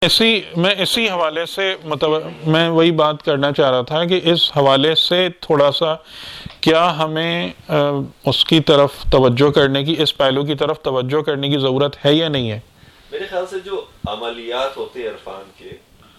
میں اسی حوالے سے میں وہی بات کرنا چاہ رہا تھا کہ اس حوالے سے تھوڑا سا کیا ہمیں اس کی طرف توجہ کرنے کی، اس پہلو کی طرف توجہ کرنے کی ضرورت ہے یا نہیں ہے؟ میرے خیال سے جو عملیات ہوتے ہیں عرفان کے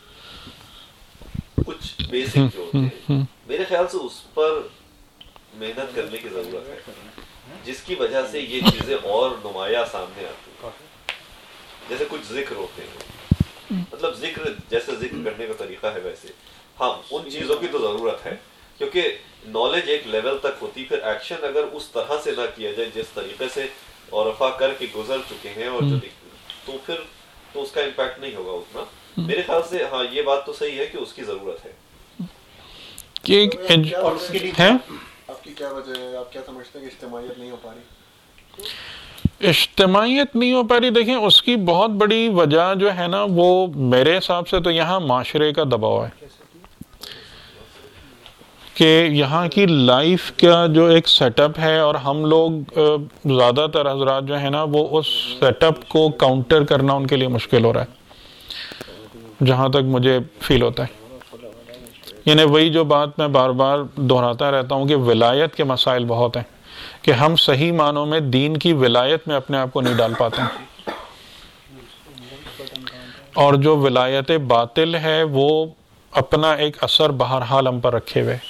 کچھ بیسک جو ہوتے ہیں، میرے خیال سے اس پر محنت کرنے کی ضرورت ہے، جس کی وجہ سے یہ چیزیں اور نمایاں سامنے آتی ہیں. جیسے کچھ ذکر ہوتے ہیں، مطلب ذکر جیسے ذکر کرنے کا طریقہ ہے ویسے ہاں ان چیزوں کی تو ضرورت ہے، کیونکہ نالج ایک لیول تک ہوتی، پھر ایکشن اگر اس طرح سے نہ کیا جائے جس طریقے سے عرفا کر کے گزر چکے ہیں اور جو تو پھر تو اس کا امپیکٹ نہیں ہوگا اتنا. میرے خیال سے ہاں یہ بات تو صحیح ہے کہ اس کی ضرورت ہے. آپ کی کیا وجہ ہے؟ آپ کیا سمجھتے ہیں کہ اجتماعیت نہیں ہو پا رہی؟ اجتماعیت نہیں ہو پا رہی، دیکھیں اس کی بہت بڑی وجہ جو ہے نا وہ میرے حساب سے تو یہاں معاشرے کا دباؤ ہے، کہ یہاں کی لائف کا جو ایک سیٹ اپ ہے اور ہم لوگ زیادہ تر حضرات جو ہے نا وہ اس سیٹ اپ کو کاؤنٹر کرنا ان کے لیے مشکل ہو رہا ہے، جہاں تک مجھے فیل ہوتا ہے. یعنی وہی جو بات میں بار بار دہراتا رہتا ہوں کہ ولایت کے مسائل بہت ہیں، کہ ہم صحیح معنوں میں دین کی ولایت میں اپنے آپ کو نہیں ڈال پاتے ہیں، اور جو ولایت باطل ہے وہ اپنا ایک اثر بہرحال ہم پر رکھے ہوئے،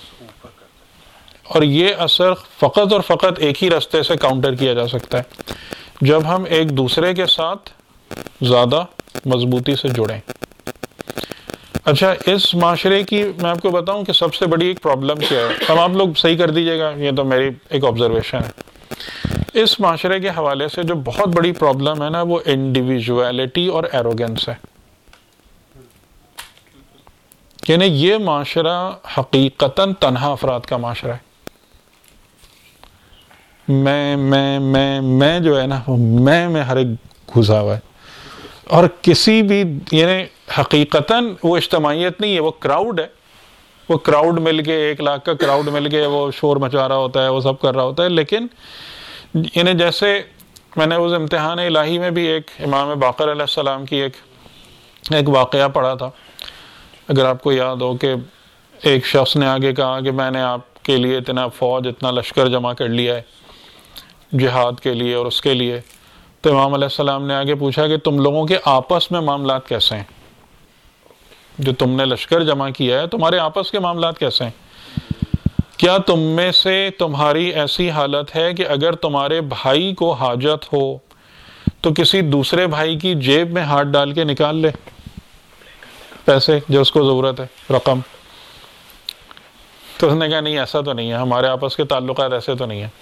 اور یہ اثر فقط اور فقط ایک ہی راستے سے کاؤنٹر کیا جا سکتا ہے جب ہم ایک دوسرے کے ساتھ زیادہ مضبوطی سے جڑیں. اچھا اس معاشرے کی میں آپ کو بتاؤں کہ سب سے بڑی ایک پرابلم کیا ہے، اب آپ لوگ صحیح کر دیجئے گا، یہ تو میری ایک آبزرویشن ہے. اس معاشرے کے حوالے سے جو بہت بڑی پرابلم ہے نا وہ انڈیویجویلٹی اور ایروگنس ہے. یعنی یہ معاشرہ حقیقتاً تنہا افراد کا معاشرہ ہے. میں جو ہے نا میں ہر ایک گھسا ہوا ہے، اور کسی بھی یعنی حقیقتاً وہ اجتماعیت نہیں ہے، وہ کراؤڈ ہے. وہ کراؤڈ مل کے 1 لاکھ کا کراؤڈ مل کے وہ شور مچا رہا ہوتا ہے، وہ سب کر رہا ہوتا ہے. لیکن یعنی جیسے میں نے اس امتحان الہی میں بھی ایک امام باقر علیہ السلام کی ایک واقعہ پڑھا تھا، اگر آپ کو یاد ہو، کہ ایک شخص نے آگے کہا کہ میں نے آپ کے لیے اتنا فوج اتنا لشکر جمع کر لیا ہے جہاد کے لیے اور اس کے لیے. تو امام علیہ السلام نے آگے پوچھا کہ تم لوگوں کے آپس میں معاملات کیسے ہیں؟ جو تم نے لشکر جمع کیا ہے تمہارے آپس کے معاملات کیسے ہیں؟ کیا تم میں سے تمہاری ایسی حالت ہے کہ اگر تمہارے بھائی کو حاجت ہو تو کسی دوسرے بھائی کی جیب میں ہاتھ ڈال کے نکال لے پیسے جو اس کو ضرورت ہے، رقم؟ تو اس نے کہا نہیں ایسا تو نہیں ہے، ہمارے آپس کے تعلقات ایسے تو نہیں ہیں.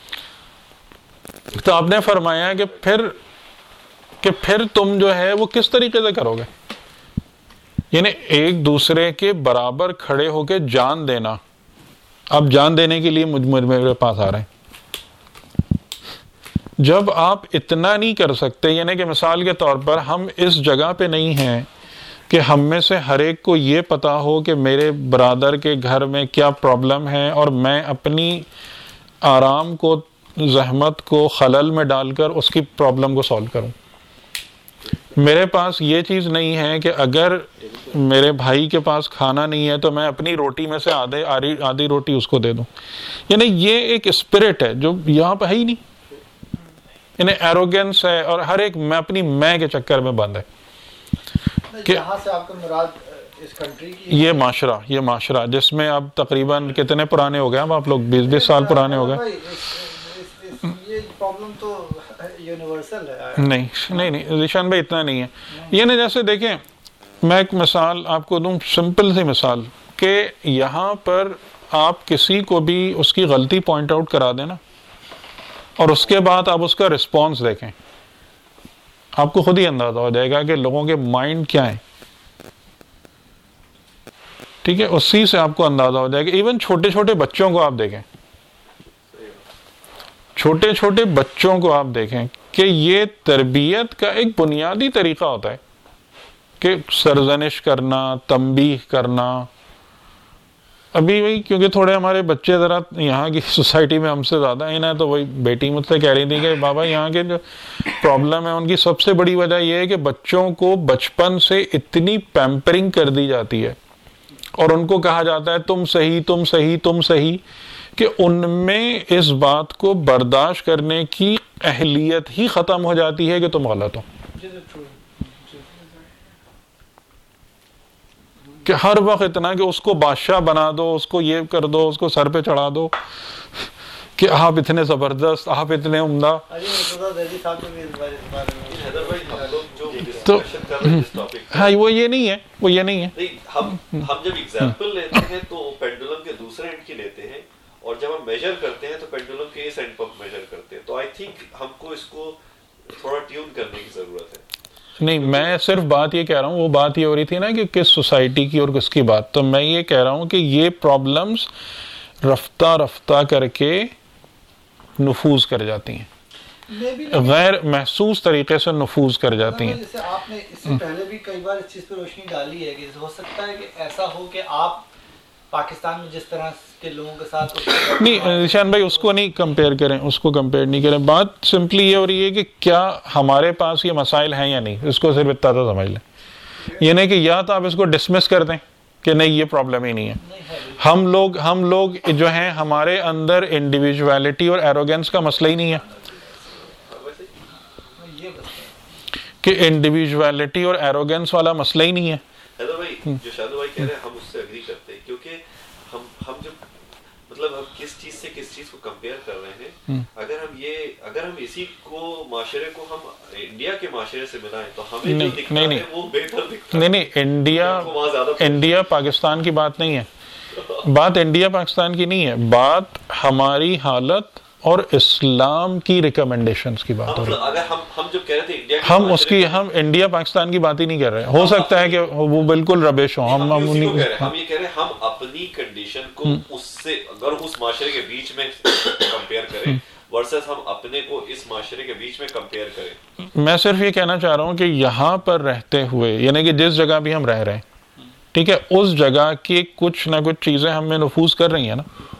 تو آپ نے فرمایا کہ پھر تم جو ہے وہ کس طریقے سے کرو گے؟ یعنی ایک دوسرے کے برابر کھڑے ہو کے جان دینا. آپ جان دینے کے لیے میرے پاس آ رہے ہیں. جب آپ اتنا نہیں کر سکتے، یعنی کہ مثال کے طور پر ہم اس جگہ پہ نہیں ہیں کہ ہم میں سے ہر ایک کو یہ پتا ہو کہ میرے برادر کے گھر میں کیا پرابلم ہے اور میں اپنی آرام کو، زحمت کو خلل میں ڈال کر اس کی پرابلم کو سالو کروں. میرے پاس یہ چیز نہیں ہے کہ اگر میرے بھائی کے پاس کھانا نہیں ہے تو میں اپنی روٹی میں سے آدھی روٹی اس کو دے دوں. یعنی یہ ایک اسپرٹ ہے جو یہاں پہ ہے ہی نہیں. یعنی ایروگنس ہے، اور ہر ایک میں اپنی میں کے چکر میں بند ہے. کہ یہ معاشرہ جس میں اب تقریباً کتنے پرانے ہو گئے اب آپ لوگ 20 سال پرانے ہو گئے. نہیں ذیشان بھائی اتنا نہیں ہے. یعنی جیسے دیکھیں میں ایک مثال آپ کو دوں، سمپل سی مثال، کہ یہاں پر آپ کسی کو بھی اس کی غلطی پوائنٹ آؤٹ کرا دینا اور اس کے بعد آپ اس کا رسپانس دیکھیں، آپ کو خود ہی اندازہ ہو جائے گا کہ لوگوں کے مائنڈ کیا ہیں. ٹھیک ہے، اسی سے آپ کو اندازہ ہو جائے گا. ایون چھوٹے چھوٹے بچوں کو آپ دیکھیں، چھوٹے چھوٹے بچوں کو آپ دیکھیں کہ یہ تربیت کا ایک بنیادی طریقہ ہوتا ہے کہ سرزنش کرنا، تنبیہ کرنا، ابھی وہی کیونکہ تھوڑے ہمارے بچے ذرا یہاں کی سوسائٹی میں ہم سے زیادہ ہیں نا، تو وہی بیٹی مجھ سے کہہ رہی تھی کہ بابا یہاں کے جو پرابلم ہے ان کی سب سے بڑی وجہ یہ ہے کہ بچوں کو بچپن سے اتنی پیمپرنگ کر دی جاتی ہے اور ان کو کہا جاتا ہے تم صحیح تم صحیح تم صحیح، کہ ان میں اس بات کو برداشت کرنے کی اہلیت ہی ختم ہو جاتی ہے کہ تم غلط ہو، کہ ہر وقت اتنا کہ اس کو بادشاہ بنا دو، اس کو یہ کر دو، اس کو سر پہ چڑھا دو کہ آپ اتنے زبردست، آپ اتنے عمدہ. تو ہاں وہ یہ نہیں ہے، وہ یہ نہیں ہے. ہم جب ایگزامپل لیتے ہیں تو پینڈولم کے دوسرے اینڈ کی لیتے ہیں، اور جب ہم میجر کرتے ہیں تو پینڈولم کے اس اینڈ پر میجر کرتے ہیں. تو آئی تھنک ہم کو اس کو تھوڑا ٹیون کرنے کی ضرورت ہے. نہیں، میں صرف بات یہ کہہ رہا ہوں، وہ بات یہ ہو رہی تھی نا کہ کس سوسائٹی کی اور کس کی بات، تو میں یہ کہہ رہا ہوں کہ یہ پرابلمز رفتہ رفتہ کر کے نفوذ کر جاتی ہیں، غیر محسوس طریقے سے نفوذ کر جاتی ہیں. جیسے آپ نے اس سے پہلے بھی کئی بار اس چیز پہ روشنی ڈالی ہے کہ ہو سکتا ہے کہ ایسا ہو کہ آپ پاکستان میں جس طرح کے لوگوں کے ساتھ نہیں نشان بھائی اس کو نہیں کمپیئر کریں، اس کو کمپیئر نہیں کریں. بات سمپلی یہ ہو رہی ہے کہ کیا ہمارے پاس یہ مسائل ہیں یا نہیں، اس کو صرف اتنا تو سمجھ لیں. یہ نہیں کہ یا تو آپ اس کو ڈسمس کر دیں کہ نہیں یہ پرابلم ہی نہیں ہے. ہم لوگ جو ہیں ہمارے اندر انڈیویجویلٹی اور ایروگنس کا مسئلہ ہی نہیں ہے، کہ انڈیویجویلٹی اور ایروگنس والا مسئلہ ہی نہیں ہے. حیدر بھائی جو شادو بھائی کہہ رہے ہیں ہم اس سے اگری کرتے ہیں، کیونکہ ہم جب مطلب ہم کس چیز سے کس چیز کو کمپیئر کر رہے ہیں، اگر ہم اسی کو معاشرے کو ہم انڈیا کے معاشرے سے ملائیں تو ہمیں جو دکھتا ہے وہ بہتر دکھتا ہے. نہیں، انڈیا پاکستان کی بات نہیں ہے، بات انڈیا پاکستان کی نہیں ہے، بات ہماری حالت اور اسلام کی ریکمنڈیشنز کی بات ہو رہی ہے. اگر ہم جو کہہ رہے تھے انڈیا ہم انڈیا پاکستان کی بات ہی نہیں کر رہے. ہو سکتا ہے کہ وہ بالکل ربش ہو. ہم یہ کہہ رہے ہیں ہم اپنی کنڈیشن کو اس سے اگر اس معاشرے کے بیچ میں کمپیئر کریں ورسز ہم اپنے کو اس معاشرے کے بیچ میں کمپیئر کریں. میں صرف یہ کہنا چاہ رہا ہوں کہ یہاں پر رہتے ہوئے، یعنی کہ جس جگہ بھی ہم رہ رہے ہیں، ٹھیک ہے، اس جگہ کی کچھ نہ کچھ چیزیں ہم میں نفوذ کر رہی ہیں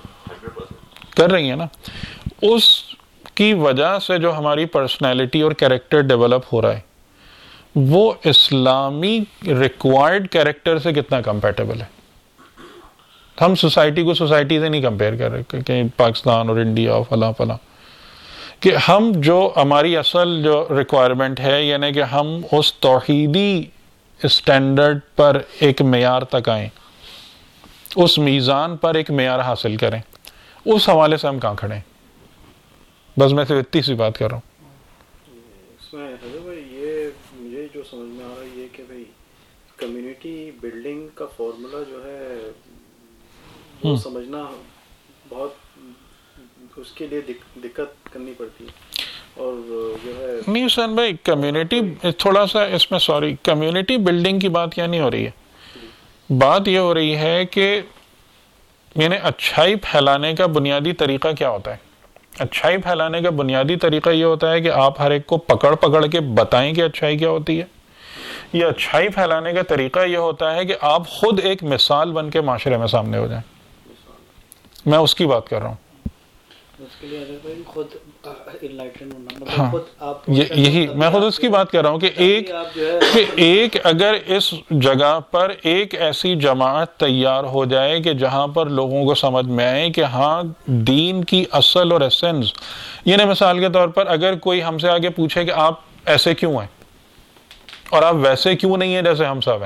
نا، اس کی وجہ سے جو ہماری پرسنالٹی اور کیریکٹر ڈیولپ ہو رہا ہے وہ اسلامی ریکوائرڈ کیریکٹر سے کتنا کمپیٹیبل ہے. ہم سوسائٹی کو سوسائٹی سے نہیں کمپیئر کر رہے کہ پاکستان اور انڈیا اور فلاں فلاں، کہ ہم جو ہماری اصل جو ریکوائرمنٹ ہے یعنی کہ ہم اس توحیدی اسٹینڈرڈ پر ایک معیار تک آئیں، اس میزان پر ایک معیار حاصل کریں، اس حوالے سے ہم کہاں کھڑے ہیں. بس میں صرف اتنی سی بات کر رہا ہوں. اس میں حضرت بھائی یہ مجھے جو سمجھ میں آ رہا ہے یہ کہ بھائی کمیونٹی بلڈنگ کا فارمولا جو ہے وہ سمجھنا بہت اس کے لیے دقت کرنی پڑتی ہے. اور جو ہے نہیں حسین بھائی کمیونٹی تھوڑا سا اس میں کمیونٹی بلڈنگ کی بات کیا نہیں ہو رہی ہے. بات یہ ہو رہی ہے کہ یعنی اچھائی پھیلانے کا بنیادی طریقہ کیا ہوتا ہے. اچھائی پھیلانے کا بنیادی طریقہ یہ ہوتا ہے کہ آپ ہر ایک کو پکڑ کے بتائیں کہ اچھائی کیا ہوتی ہے، یا اچھائی پھیلانے کا طریقہ یہ ہوتا ہے کہ آپ خود ایک مثال بن کے معاشرے میں سامنے ہو جائیں. میں اس کی بات کر رہا ہوں. اس کے لیے خود انلائٹن ہونا، ہاں یہی میں خود اس کی بات کر رہا ہوں کہ ایک اگر اس جگہ پر ایک ایسی جماعت تیار ہو جائے کہ جہاں پر لوگوں کو سمجھ میں آئے کہ ہاں دین کی اصل اور ایسنس، یعنی مثال کے طور پر اگر کوئی ہم سے آگے پوچھے کہ آپ ایسے کیوں ہیں اور آپ ویسے کیوں نہیں ہیں جیسے ہم سب ہیں،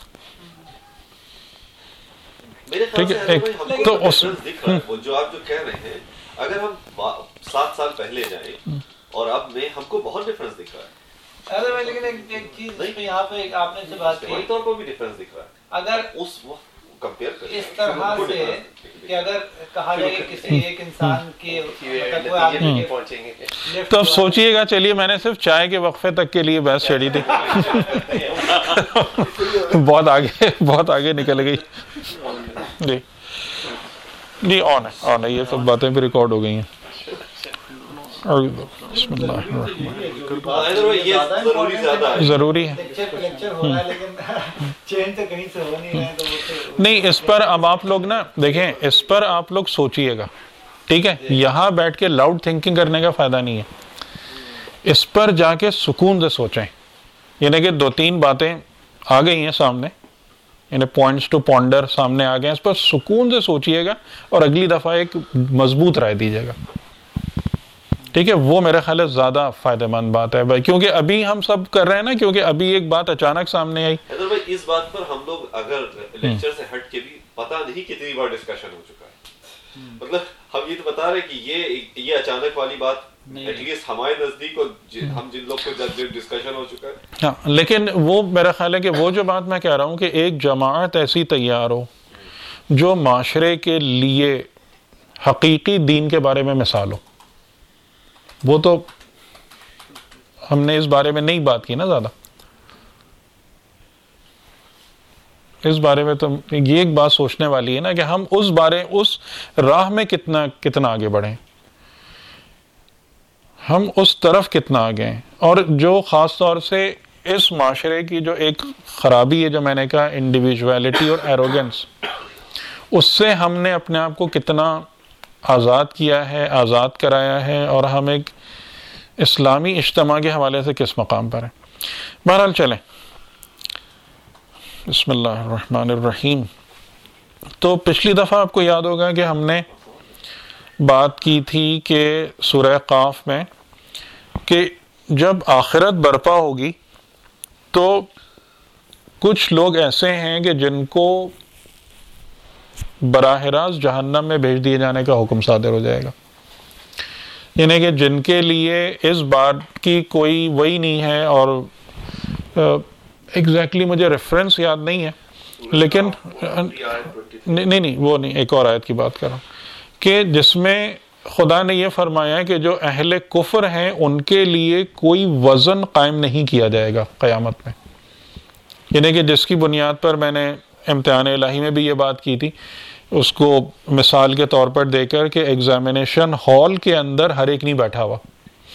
ٹھیک ہے، تو جو آپ جو کہہ رہے ہیں اگر ہم 7 سال پہلے جائیں اور اب میں ہم کو بہت ڈفرنس دکھ رہا ہے. لیکن ایک چیز یہاں پہ آپ نے سے بات کی طور پر بھی ڈفرنس دکھ رہا ہے. اگر اس وقت کمپیئر کریں اس طرح سے کہ اگر کہا جائے کہ کسی ایک انسان کے تو اب سوچئے گا. چلیے میں نے صرف چائے کے وقفے تک کے لیے بحث چھیڑی تھی، بہت آگے نکل گئی. جی آن ہے، یہ سب باتیں بھی ریکارڈ ہو گئی ہیں. بسم اللہ الرحمن حیدر بھائی یہ ضروری زیادہ ہے. ضروری ہے. لیکچر ہو رہا ہے لیکن چینج تو کہیں سے ہو نہیں رہا ہے تو وہ نہیں، اس پر اب آپ لوگ نا دیکھیں، اس پر آپ لوگ سوچئے گا، ٹھیک ہے؟ یہاں بیٹھ کے لاؤڈ تھنکنگ کرنے کا فائدہ نہیں ہے. اس پر جا کے سکون سے سوچیں. یعنی کہ 2-3 باتیں آ گئی ہیں سامنے، یعنی پوائنٹس ٹو پونڈر سامنے آ گئے ہیں، اس پر سکون سے سوچئے گا اور اگلی دفعہ ایک مضبوط رائے دیجیے گا. ٹھیک ہے؟ وہ میرا خیال ہے زیادہ فائدہ مند بات ہے بھائی، کیونکہ ابھی ہم سب کر رہے ہیں نا، کیونکہ ابھی ایک بات اچانک سامنے آئی. حیدر بھائی اس بات پر ہم لوگ اگر لیکچر سے ہٹ کے بھی پتہ نہیں کتنی بار ڈسکشن ہو چکا ہے. مطلب ہم یہ تو بتا رہے ہیں کہ یہ اچانک والی بات ایٹ لیسٹ ہمارے نزدیک ہم جن لوگ کو ڈسکشن ہو چکا ہے. ہاں، لیکن وہ میرا خیال ہے کہ وہ جو بات میں کہہ رہا ہوں کہ ایک جماعت ایسی تیار ہو جو معاشرے کے لیے حقیقی دین کے بارے میں مثال ہو. وہ تو ہم نے اس بارے میں نہیں بات کی نا زیادہ. اس بارے میں تو یہ ایک بات سوچنے والی ہے نا کہ ہم اس راہ میں کتنا آگے بڑھیں، ہم اس طرف کتنا آگے ہیں. اور جو خاص طور سے اس معاشرے کی جو ایک خرابی ہے جو میں نے کہا انڈیویجویلٹی اور ایروگنس، اس سے ہم نے اپنے آپ کو کتنا آزاد کیا ہے، آزاد کرایا ہے، اور ہم ایک اسلامی اجتماع کے حوالے سے کس مقام پر ہیں. بہرحال چلیں، بسم اللہ الرحمن الرحیم. تو پچھلی دفعہ آپ کو یاد ہوگا کہ ہم نے بات کی تھی کہ سورہ قاف میں کہ جب آخرت برپا ہوگی تو کچھ لوگ ایسے ہیں کہ جن کو براہ راست جہنم میں بھیج دیے جانے کا حکم صادر ہو جائے گا. یعنی کہ جن کے لیے اس بات کی کوئی وہی نہیں ہے، اور ایگزیکٹلی مجھے ریفرنس یاد نہیں ہے، لیکن نہیں وہ نہیں، ایک اور آیت کی بات کر رہا ہوں کہ جس میں خدا نے یہ فرمایا ہے کہ جو اہل کفر ہیں ان کے لیے کوئی وزن قائم نہیں کیا جائے گا قیامت میں. یعنی کہ جس کی بنیاد پر میں نے امتحان الہی میں بھی یہ بات کی تھی، اس کو مثال کے طور پر دے کر کہ ایگزامینیشن ہال کے اندر ہر ایک نہیں بیٹھا ہوا،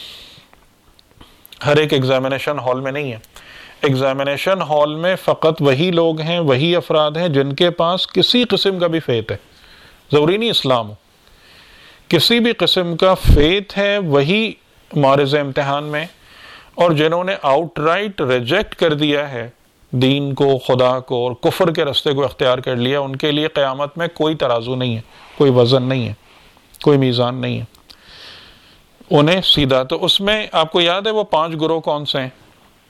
ہر ایک ایگزامینیشن ہال میں نہیں ہے. ایگزامینیشن ہال میں فقط وہی لوگ ہیں، وہی افراد ہیں جن کے پاس کسی قسم کا بھی فیتھ ہے. ضروری نہیں اسلام ہو، کسی بھی قسم کا فیتھ ہے وہی معرض امتحان میں. اور جنہوں نے آؤٹ رائٹ ریجیکٹ کر دیا ہے دین کو، خدا کو، اور کفر کے رستے کو اختیار کر لیا، ان کے لیے قیامت میں کوئی ترازو نہیں ہے، کوئی وزن نہیں ہے، کوئی میزان نہیں ہے. انہیں سیدھا. تو اس میں آپ کو یاد ہے وہ 5 گروہ کون سے ہیں؟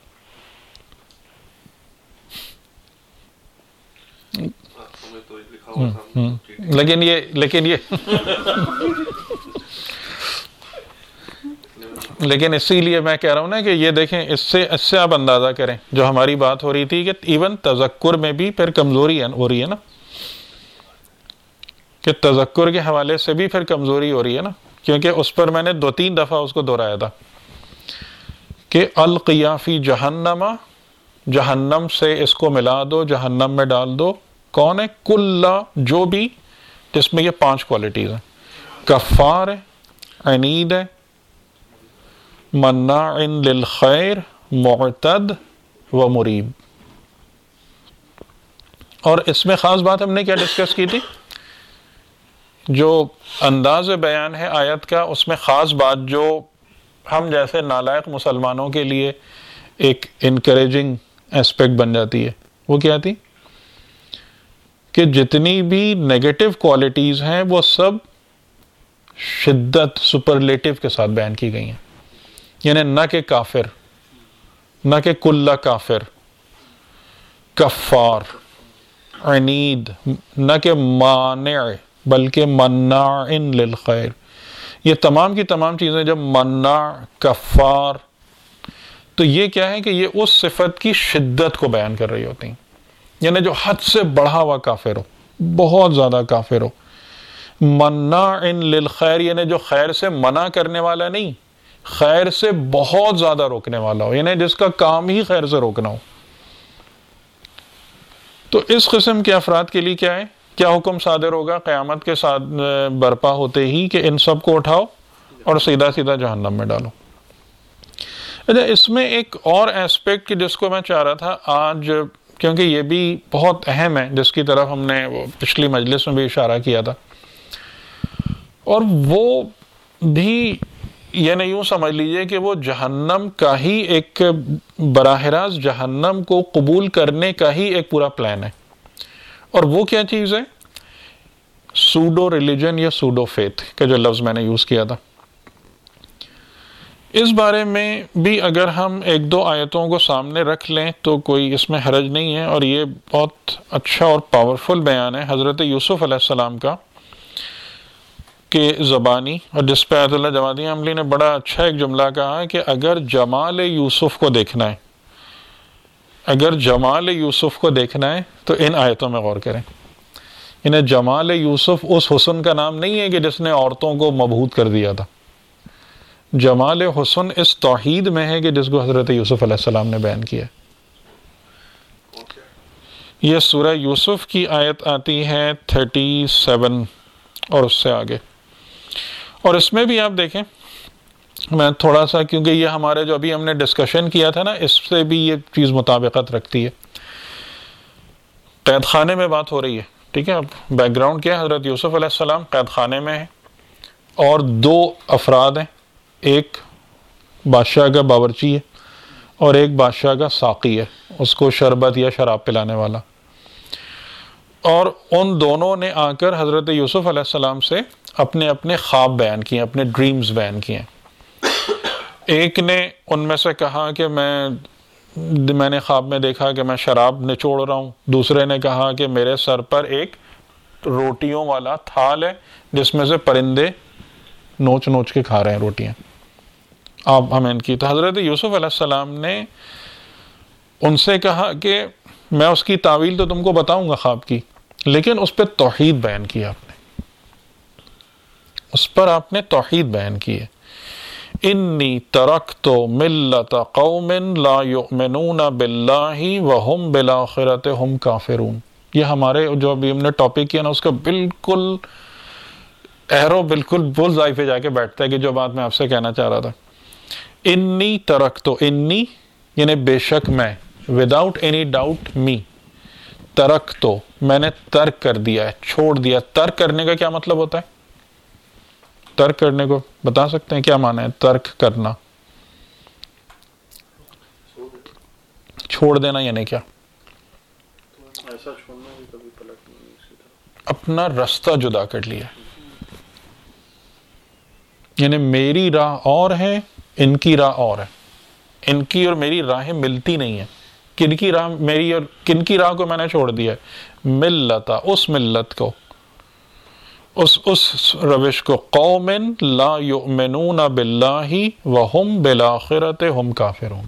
لیکن اسی لیے میں کہہ رہا ہوں نا کہ یہ دیکھیں، اس سے آپ اندازہ کریں جو ہماری بات ہو رہی تھی کہ ایون تذکر میں بھی پھر کمزوری ہو رہی ہے نا، کہ تذکر کے حوالے سے بھی پھر کمزوری ہو رہی ہے نا، کیونکہ اس پر میں نے 2-3 دفعہ اس کو دہرایا تھا کہ القیا فی جہنم، جہنم سے اس کو ملا دو، جہنم میں ڈال دو. کون ہے؟ کلا، جو بھی، جس میں یہ 5 کوالٹیز ہیں. کفار ہے، عنید ہے، مناع للخیر، معتد و مریب. اور اس میں خاص بات ہم نے کیا ڈسکس کی تھی؟ جو انداز بیان ہے آیت کا، اس میں خاص بات جو ہم جیسے نالائق مسلمانوں کے لیے ایک انکریجنگ ایسپیکٹ بن جاتی ہے، وہ کیا تھی؟ کہ جتنی بھی نیگیٹو کوالٹیز ہیں وہ سب شدت سپرلیٹو کے ساتھ بیان کی گئی ہیں. یعنی نہ کہ کافر، نہ کہ کلّا کافر، کفار، عنید، نہ کہ مانع بلکہ مناع للخیر. یہ تمام کی تمام چیزیں جب مناع، کفار، تو یہ کیا ہے کہ یہ اس صفت کی شدت کو بیان کر رہی ہوتی ہیں. یعنی جو حد سے بڑھا ہوا کافر ہو، بہت زیادہ کافر ہو. مناع للخیر یعنی جو خیر سے منع کرنے والا نہیں، خیر سے بہت زیادہ روکنے والا ہو، یعنی جس کا کام ہی خیر سے روکنا ہو. تو اس قسم کے افراد کے لیے کیا ہے؟ کیا حکم صادر ہوگا قیامت کے ساتھ برپا ہوتے ہی کہ ان سب کو اٹھاؤ اور سیدھا سیدھا جہنم میں ڈالو. اچھا اس میں ایک اور ایسپیکٹ جس کو میں چاہ رہا تھا آج، کیونکہ یہ بھی بہت اہم ہے، جس کی طرف ہم نے وہ پچھلی مجلس میں بھی اشارہ کیا تھا، اور وہ بھی یعنی یوں سمجھ لیجئے کہ وہ جہنم کا ہی ایک براہ راست جہنم کو قبول کرنے کا ہی ایک پورا پلان ہے. اور وہ کیا چیز ہے؟ سوڈو ریلیجن یا سوڈو فیتھ کا جو لفظ میں نے یوز کیا تھا. اس بارے میں بھی اگر ہم ایک دو آیتوں کو سامنے رکھ لیں تو کوئی اس میں حرج نہیں ہے، اور یہ بہت اچھا اور پاورفل بیان ہے حضرت یوسف علیہ السلام کا کہ زبانی، اور جس پہ آیت اللہ جوادی عملی نے بڑا اچھا ایک جملہ کہا کہ اگر جمال یوسف کو دیکھنا ہے، اگر جمال یوسف کو دیکھنا ہے تو ان آیتوں میں غور کریں. انہیں جمال یوسف اس حسن کا نام نہیں ہے کہ جس نے عورتوں کو مبہوت کر دیا تھا. جمال حسن اس توحید میں ہے کہ جس کو حضرت یوسف علیہ السلام نے بیان کیا. یہ سورہ یوسف کی آیت آتی ہے 37 اور اس سے آگے. اور اس میں بھی آپ دیکھیں، میں تھوڑا سا، کیونکہ یہ ہمارے جو ابھی ہم نے ڈسکشن کیا تھا نا، اس سے بھی یہ چیز مطابقت رکھتی ہے. قید خانے میں بات ہو رہی ہے، ٹھیک ہے. اب بیک گراؤنڈ کیا ہے؟ حضرت یوسف علیہ السلام قید خانے میں ہیں، اور دو افراد ہیں، ایک بادشاہ کا باورچی ہے اور ایک بادشاہ کا ساقی ہے، اس کو شربت یا شراب پلانے والا. اور ان دونوں نے آ کر حضرت یوسف علیہ السلام سے اپنے اپنے خواب بیان کیے، اپنے ڈریمز بیان کیے. ایک نے ان میں سے کہا کہ میں نے خواب میں دیکھا کہ میں شراب نچوڑ رہا ہوں. دوسرے نے کہا کہ میرے سر پر ایک روٹیوں والا تھال ہے جس میں سے پرندے نوچ نوچ کے کھا رہے ہیں روٹیاں، آپ ہمیں ان کی. تو حضرت یوسف علیہ السلام نے ان سے کہا کہ میں اس کی تعویل تو تم کو بتاؤں گا خواب کی، لیکن اس پہ توحید بیان کی آپ نے، اس پر آپ نے توحید بیان کی ہے. انی ترکت ملت قوم لا یؤمنون باللہ وہم بالآخرۃ ہم کافرون. یہ ہمارے جو ابھی ہم نے ٹاپک کیا نا، اس کا بالکل ایرو بالکل بولز آئی پہ جا کے بیٹھتا ہے کہ جو بات میں آپ سے کہنا چاہ رہا تھا. انی ترکت، انی یعنی بے شک میں، وداؤٹ اینی ڈاؤٹ می، ترک تو میں نے ترک کر دیا ہے، چھوڑ دیا. ترک کرنے کا کیا مطلب ہوتا ہے؟ ترک کرنے کو بتا سکتے ہیں کیا معنی ہے؟ ترک کرنا، چھوڑ دینا یعنی کیا؟ ایسا چھوڑنا بھی کبھی پلٹ نہیں، اسی طرح اپنا رستہ جدا کر لیا. یعنی میری راہ اور ہے، ان کی راہ اور ہے. ان کی اور میری راہیں ملتی نہیں ہیں. کن کی راہ میری اور کن کی راہ کو میں نے چھوڑ دیا ہے؟ ملتا، اس ملت کو، اس روش کو. قوم لا یؤمنون باللہ وہم بالآخرۃ ہم کافرون.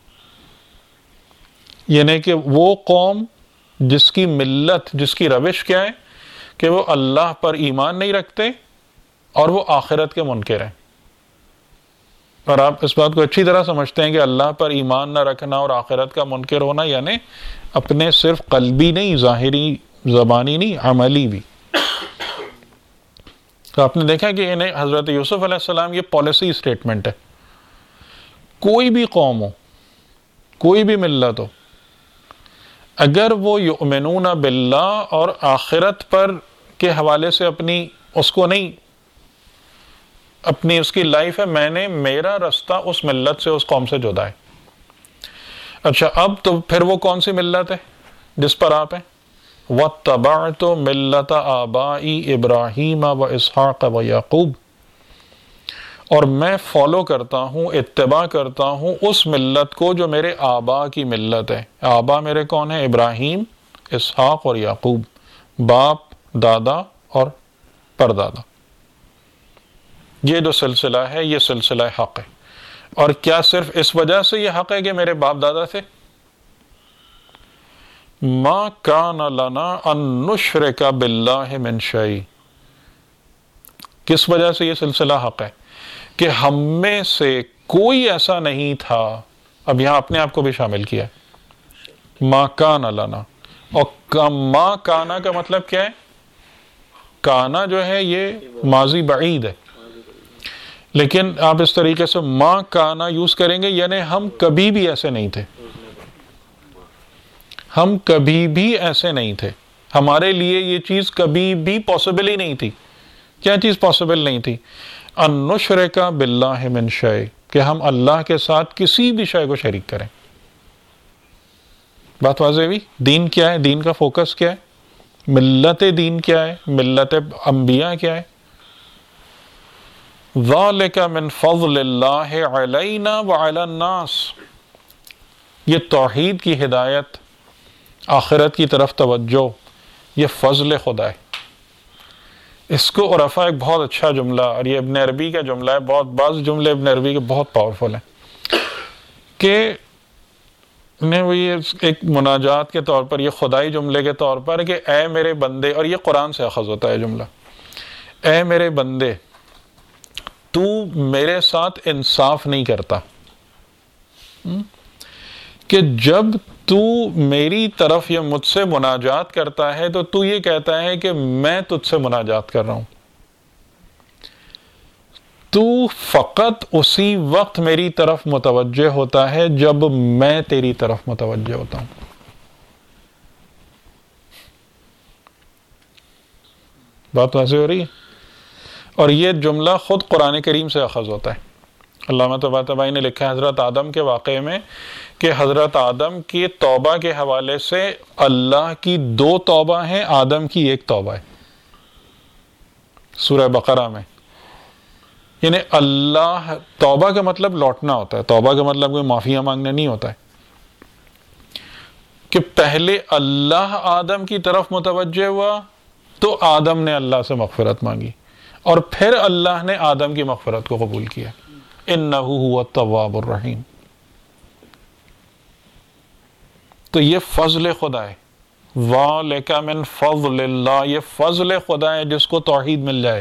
یعنی کہ وہ قوم جس کی ملت، جس کی روش کیا ہے کہ وہ اللہ پر ایمان نہیں رکھتے اور وہ آخرت کے منکر ہیں. اور آپ اس بات کو اچھی طرح سمجھتے ہیں کہ اللہ پر ایمان نہ رکھنا اور آخرت کا منکر ہونا یعنی اپنے صرف قلبی نہیں، ظاہری زبانی نہیں، عملی بھی. تو آپ نے دیکھا کہ انہیں حضرت یوسف علیہ السلام یہ پالیسی اسٹیٹمنٹ ہے. کوئی بھی قوم ہو، کوئی بھی ملت ہو، اگر وہ یؤمنون باللہ اور آخرت پر کے حوالے سے اپنی اس کو نہیں، اپنی اس کی لائف ہے، میں نے میرا رستہ اس ملت سے، اس قوم سے جدا ہے. اچھا اب تو پھر وہ کون سی ملت ہے جس پر آپ ہیں؟ وَاتَّبَعْتُ مِلَّةَ آبَائِي إِبْرَاهِيمَ وَإِسْحَاقَ وَيَعْقُوبَ، اور میں فالو کرتا ہوں، اتباع کرتا ہوں اس ملت کو جو میرے آبا کی ملت ہے. آبا میرے کون ہیں؟ ابراہیم، اسحاق اور یعقوب، باپ، دادا اور پردادا. یہ جو سلسلہ ہے یہ سلسلہ حق ہے. اور کیا صرف اس وجہ سے یہ حق ہے کہ میرے باپ دادا تھے؟ ما کان لنا ان نشرک باللہ من شیء. کس وجہ سے یہ سلسلہ حق ہے؟ کہ ہم میں سے کوئی ایسا نہیں تھا. اب یہاں اپنے آپ کو بھی شامل کیا. ما کان لنا، اور ما کانا کا مطلب کیا ہے؟ کانا جو ہے یہ ماضی بعید ہے، لیکن آپ اس طریقے سے ما کانا یوز کریں گے یعنی ہم کبھی بھی ایسے نہیں تھے، ہم کبھی بھی ایسے نہیں تھے، ہمارے لیے یہ چیز کبھی بھی پاسبل ہی نہیں تھی۔ کیا چیز پاسبل نہیں تھی؟ ان نشرک باللہ من شیء، کہ ہم اللہ کے ساتھ کسی بھی شے کو شریک کریں۔ بات واضح ہوئی؟ دین کیا ہے؟ دین کا فوکس کیا ہے؟ ملت دین کیا ہے؟ ملت انبیاء کیا ہے؟ ذالک من فضل اللہ علینا وعلی الناس، یہ توحید کی ہدایت، آخرت کی طرف توجہ، یہ فضل خدا ہے۔ اس کو عرفا ایک بہت اچھا جملہ، اور یہ ابن عربی کا جملہ ہے، بہت بعض جملے ابن عربی کے بہت پاورفل ہیں، کہ وہ یہ ایک مناجات کے طور پر، یہ خدائی جملے کے طور پر کہ اے میرے بندے، اور یہ قرآن سے اخذ ہوتا ہے جملہ، اے میرے بندے تو میرے ساتھ انصاف نہیں کرتا، کہ جب تو میری طرف یا مجھ سے مناجات کرتا ہے تو یہ کہتا ہے کہ میں تجھ سے مناجات کر رہا ہوں، تو فقط اسی وقت میری طرف متوجہ ہوتا ہے جب میں تیری طرف متوجہ ہوتا ہوں۔ بات واضح ہو رہی ہے؟ اور یہ جملہ خود قرآن کریم سے اخذ ہوتا ہے۔ علامہ طباطبائی نے لکھا ہے حضرت آدم کے واقعے میں کہ حضرت آدم کی توبہ کے حوالے سے اللہ کی 2 توبہ ہیں، آدم کی 1 توبہ ہے، سورہ بقرہ میں۔ یعنی اللہ، توبہ کا مطلب لوٹنا ہوتا ہے، توبہ کا مطلب کوئی معافیاں مانگنا نہیں ہوتا ہے، کہ پہلے اللہ آدم کی طرف متوجہ ہوا تو آدم نے اللہ سے مغفرت مانگی، اور پھر اللہ نے آدم کی مغفرت کو قبول کیا۔ انہ هو التواب الرحیم۔ تو یہ فضل خدا ہے، ذالک من فضل اللہ، یہ فضل خدا ہے جس کو توحید مل جائے،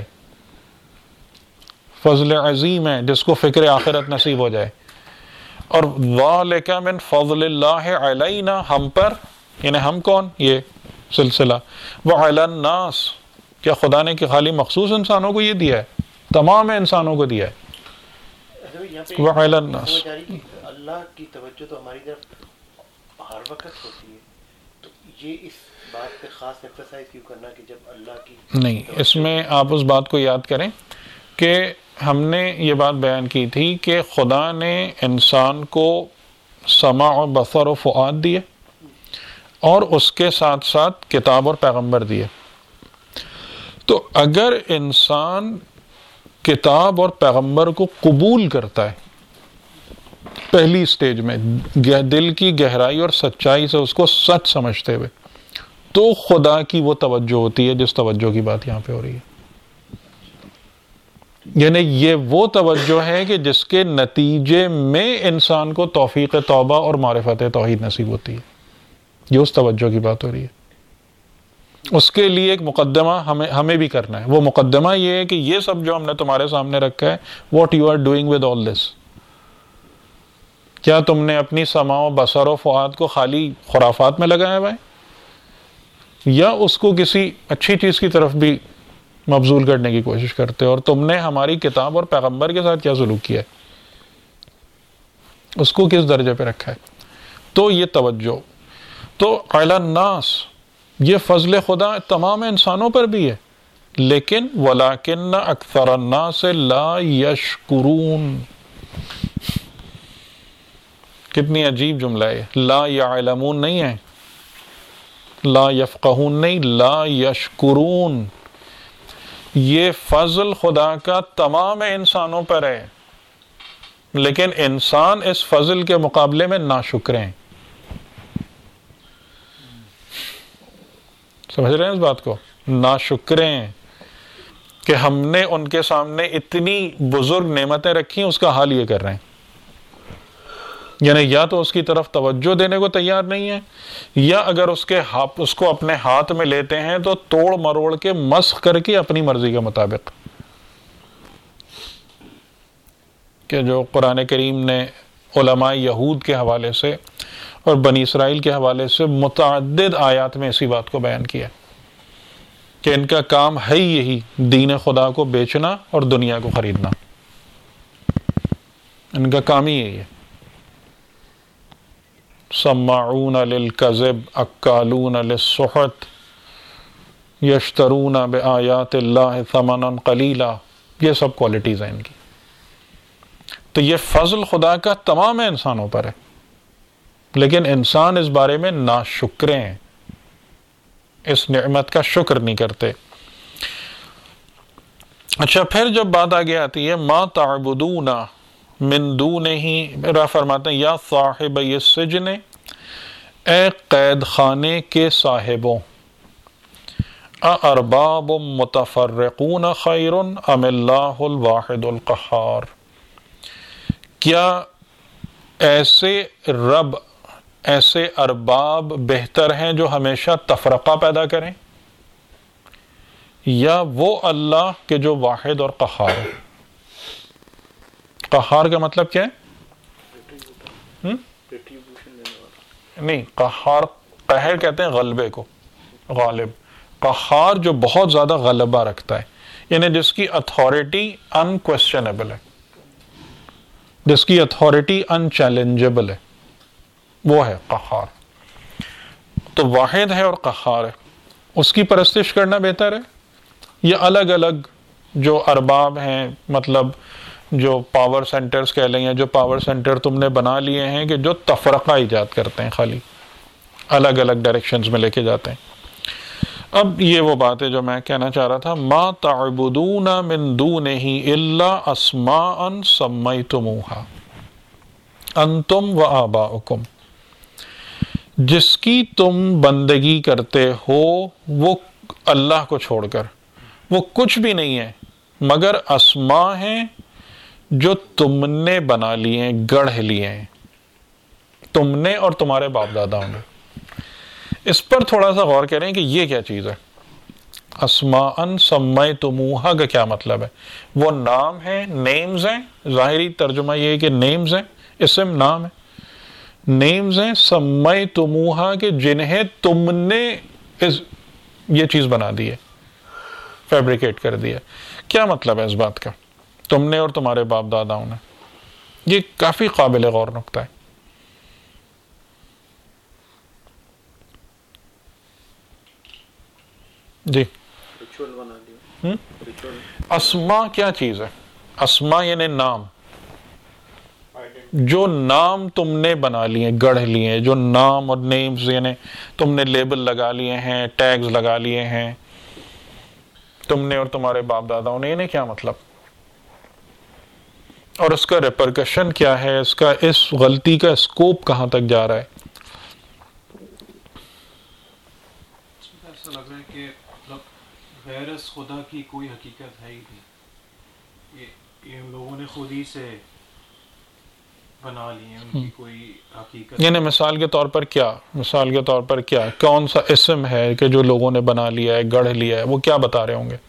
فضل عظیم ہے جس کو فکر آخرت نصیب ہو جائے۔ اور ذالک من فضل اللہ علینا، ہم پر، یعنی ہم کون؟ یہ سلسلہ، وعلی الناس، کیا خدا نے کہ خالی مخصوص انسانوں کو یہ دیا ہے؟ تمام انسانوں کو دیا ہے۔ وعلی الناس، اللہ کی توجہ تو ہماری طرف ہر وقت ہوتی ہے، تو یہ اس بات پہ خاص ایمفسائز کیوں کرنا کہ جب اللہ کی نہیں، اس میں آپ اس بات کو یاد کریں کہ ہم نے یہ بات بیان کی تھی کہ خدا نے انسان کو سمع و بصر و فؤاد دیے، اور اس کے ساتھ ساتھ کتاب اور پیغمبر دیے۔ تو اگر انسان کتاب اور پیغمبر کو قبول کرتا ہے پہلی سٹیج میں، دل کی گہرائی اور سچائی سے اس کو سچ سمجھتے ہوئے، تو خدا کی وہ توجہ ہوتی ہے جس توجہ کی بات یہاں پہ ہو رہی ہے۔ یعنی یہ وہ توجہ ہے کہ جس کے نتیجے میں انسان کو توفیق توبہ اور معرفت توحید نصیب ہوتی ہے، یہ اس توجہ کی بات ہو رہی ہے۔ اس کے لیے ایک مقدمہ ہمیں بھی کرنا ہے۔ وہ مقدمہ یہ ہے کہ یہ سب جو ہم نے تمہارے سامنے رکھا ہے، what you are doing with all this, کیا تم نے اپنی سمع و بصر و فؤاد کو خالی خرافات میں لگایا ہوا ہے، یا اس کو کسی اچھی چیز کی طرف بھی مبذول کرنے کی کوشش کرتے ہو؟ اور تم نے ہماری کتاب اور پیغمبر کے ساتھ کیا سلوک کیا ہے، اس کو کس درجے پہ رکھا ہے؟ تو یہ توجہ، تو علی الناس، یہ فضل خدا تمام انسانوں پر بھی ہے، لیکن وَلَٰكِنَّ أَكْثَرَ النَّاسِ لَا يَشْكُرُونَ۔ کتنی عجیب جملہ ہے، لا يعلمون نہیں ہے، لا يفقهون نہیں، لا يشکرون۔ یہ فضل خدا کا تمام انسانوں پر ہے، لیکن انسان اس فضل کے مقابلے میں ناشکر ہیں۔ سمجھ رہے ہیں اس بات کو؟ ناشکریں کہ ہم نے ان کے سامنے اتنی بزرگ نعمتیں رکھی، اس کا حال یہ کر رہے ہیں، یعنی یا تو اس کی طرف توجہ دینے کو تیار نہیں ہے، یا اگر اس کو اپنے ہاتھ میں لیتے ہیں تو توڑ مروڑ کے مسخ کر کے اپنی مرضی کے مطابق، کہ جو قرآن کریم نے علماء یہود کے حوالے سے اور بنی اسرائیل کے حوالے سے متعدد آیات میں اسی بات کو بیان کیا کہ ان کا کام ہے یہی، دین خدا کو بیچنا اور دنیا کو خریدنا۔ ان کا کام ہی یہی ہے. سماعون للکذب اکالون للسحت یشترون بآیات اللہ ثمنا قلیلا. یہ سب کوالٹیز ہیں ان کی. تو یہ فضل خدا کا تمام انسانوں پر ہے، لیکن انسان اس بارے میں ناشکرے ہیں، اس نعمت کا شکر نہیں کرتے. اچھا، پھر جب بات آگے آتی ہے ما تعبدون من دونہ، را فرماتے ہیں یا صاحب السجن، اے قید خانے کے صاحبوں، اارباب متفرقون خیر ام اللہ الواحد القہار، کیا ایسے رب، ایسے ارباب بہتر ہیں جو ہمیشہ تفرقہ پیدا کریں، یا وہ اللہ کہ جو واحد اور قہار ہے؟ قہار کا مطلب کیا ہے؟ نہیں، قہار، قہر کہتے ہیں غلبے کو، غالب. قہار جو بہت زیادہ غلبہ رکھتا ہے، یعنی جس کی اتھارٹی انکویسچنیبل ہے، جس کی اتھارٹی انچیلنجبل ہے، وہ ہے قہار. تو واحد ہے اور قہار ہے، اس کی پرستش کرنا بہتر ہے یا الگ الگ جو ارباب ہیں، مطلب جو پاور سینٹرز کہہ لیں، یا جو پاور سینٹر تم نے بنا لیے ہیں کہ جو تفرقہ ایجاد کرتے ہیں، خالی الگ الگ ڈائریکشنز میں لے کے جاتے ہیں. اب یہ وہ بات ہے جو میں کہنا چاہ رہا تھا. ما تعبدون من دونہ الا اسماء سمیتموہا انتم و آباؤکم، جس کی تم بندگی کرتے ہو وہ اللہ کو چھوڑ کر، وہ کچھ بھی نہیں ہے مگر اسماء ہیں جو تم نے بنا لیے ہیں، گڑھ لیے ہیں، تم نے اور تمہارے باپ داداؤں نے. اس پر تھوڑا سا غور کریں کہ یہ کیا چیز ہے. اسماء سمیتموہا کا کیا مطلب ہے؟ وہ نام ہیں، نیمز ہیں. ظاہری ترجمہ یہ ہے کہ نیمز ہیں، اسم نام ہے، نیمز ہیں سمیتموہا کہ جنہیں تم نے یہ چیز بنا دی ہے، فیبریکیٹ کر دیا. کیا مطلب ہے اس بات کا؟ تم نے اور تمہارے باپ داداؤں نے. یہ کافی قابل غور نکتہ ہے. جی، اسما کیا چیز ہے؟ اسما یعنی نام، جو نام تم نے بنا لیے، گڑھ لیے، جو نام اور نیمز یعنی تم نے لیبل لگا لیے ہیں، ٹیگز لگا لیے ہیں، تم نے اور تمہارے باپ داداؤں نے. یعنی کیا مطلب، اور اس کا ریپرکشن کیا ہے، اس کا، اس غلطی کا اسکوپ کہاں تک جا رہا ہے؟ ایسا لگ رہا ہے کہ مطلب غیر از خدا کی کوئی حقیقت ہے ہی نہیں، یہ لوگوں نے خود ہی سے بنا لی ہے، ان کی کوئی حقیقت. یعنی مثال کے طور پر کیا، مثال کے طور پر کیا، کون سا اسم ہے کہ جو لوگوں نے بنا لیا ہے، گڑھ لیا ہے؟ وہ کیا بتا رہے ہوں گے؟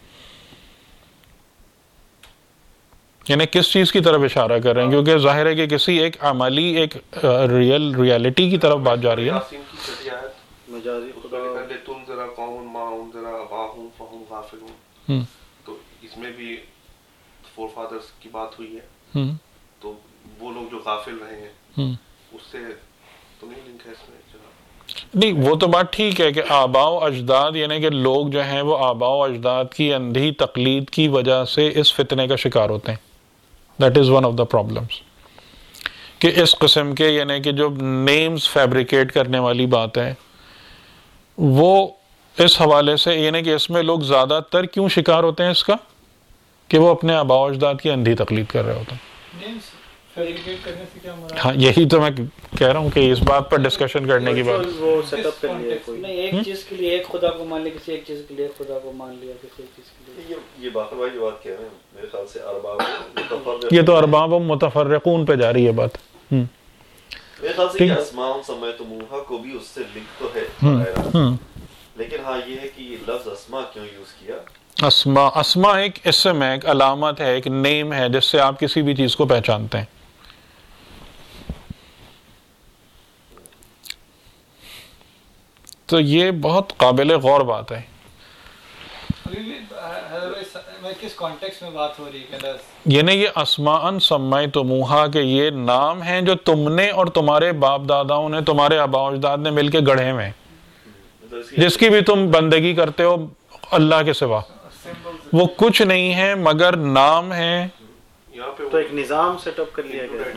یعنی کس چیز کی طرف اشارہ کر رہے ہیں؟ کیونکہ ظاہر ہے کہ کسی ایک عملی، ایک ریئلٹی کی طرف بات جا رہی ہے. مجازی خدا تم ذرا قوم ما ذرا واہم فہم غافلون، تو اس میں بھی فور فادرز کی بات ہوئی ہے. تو وہ لوگ جو غافل رہے ہیں اس سے تو نہیں لنک ہے اس میں. نہیں، وہ تو بات ٹھیک ہے کہ آباء و اجداد، یعنی کہ لوگ جو ہیں وہ آباء و اجداد کی اندھی تقلید کی وجہ سے اس فتنے کا شکار ہوتے ہیں. That is one of the problems کہ اس قسم کے، یعنی کہ جو نیمز فیبریکیٹ کرنے والی بات ہے، وہ اس حوالے سے، یعنی کہ اس میں لوگ زیادہ تر کیوں شکار ہوتے ہیں اس کا، کہ وہ اپنے آباء و اجداد کی اندھی تقلید کر رہے ہوتے ہیں. ہاں، یہی تو میں کہہ رہا ہوں کہ اس بات پر ڈسکشن کرنے کی بات. ایک چیز کے لیے ایک خدا کو مان لیا، کسی ایک چیز کے لیے خدا کو مان لیا، کسی ایک چیز کے لیے. یہ باقر بھائی جو بات کہہ رہے ہیں میرے خیال سے ارباب، یہ تو ارباب و متفرقون پہ جا رہی ہے بات. میرے خیال سے یہ اسماء سمیتموہا کو بھی اس سے لنک تو ہے، لیکن ہاں یہ ہے کہ یہ لفظ اسماء کیوں یوز کیا. اسما ایک اسم ہے، ایک علامت ہے، ایک نیم ہے جس سے آپ کسی بھی چیز کو پہچانتے ہیں. تو یہ بہت قابل غور بات ہے. किस कॉन्टेक्स्ट में बात हो रही है? यानी ये अस्माअन सम्मयतुमूहा के ये नाम हैं जो तुमने और तुम्हारे बाप दादाओं ने, तुम्हारे आबा अजदाद ने मिलके गढ़े में, जिसकी भी तुम बंदगी करते हो अल्लाह के सिवा, वो कुछ नहीं है मगर नाम है। तो एक निज़ाम सेटअप कर लिया गया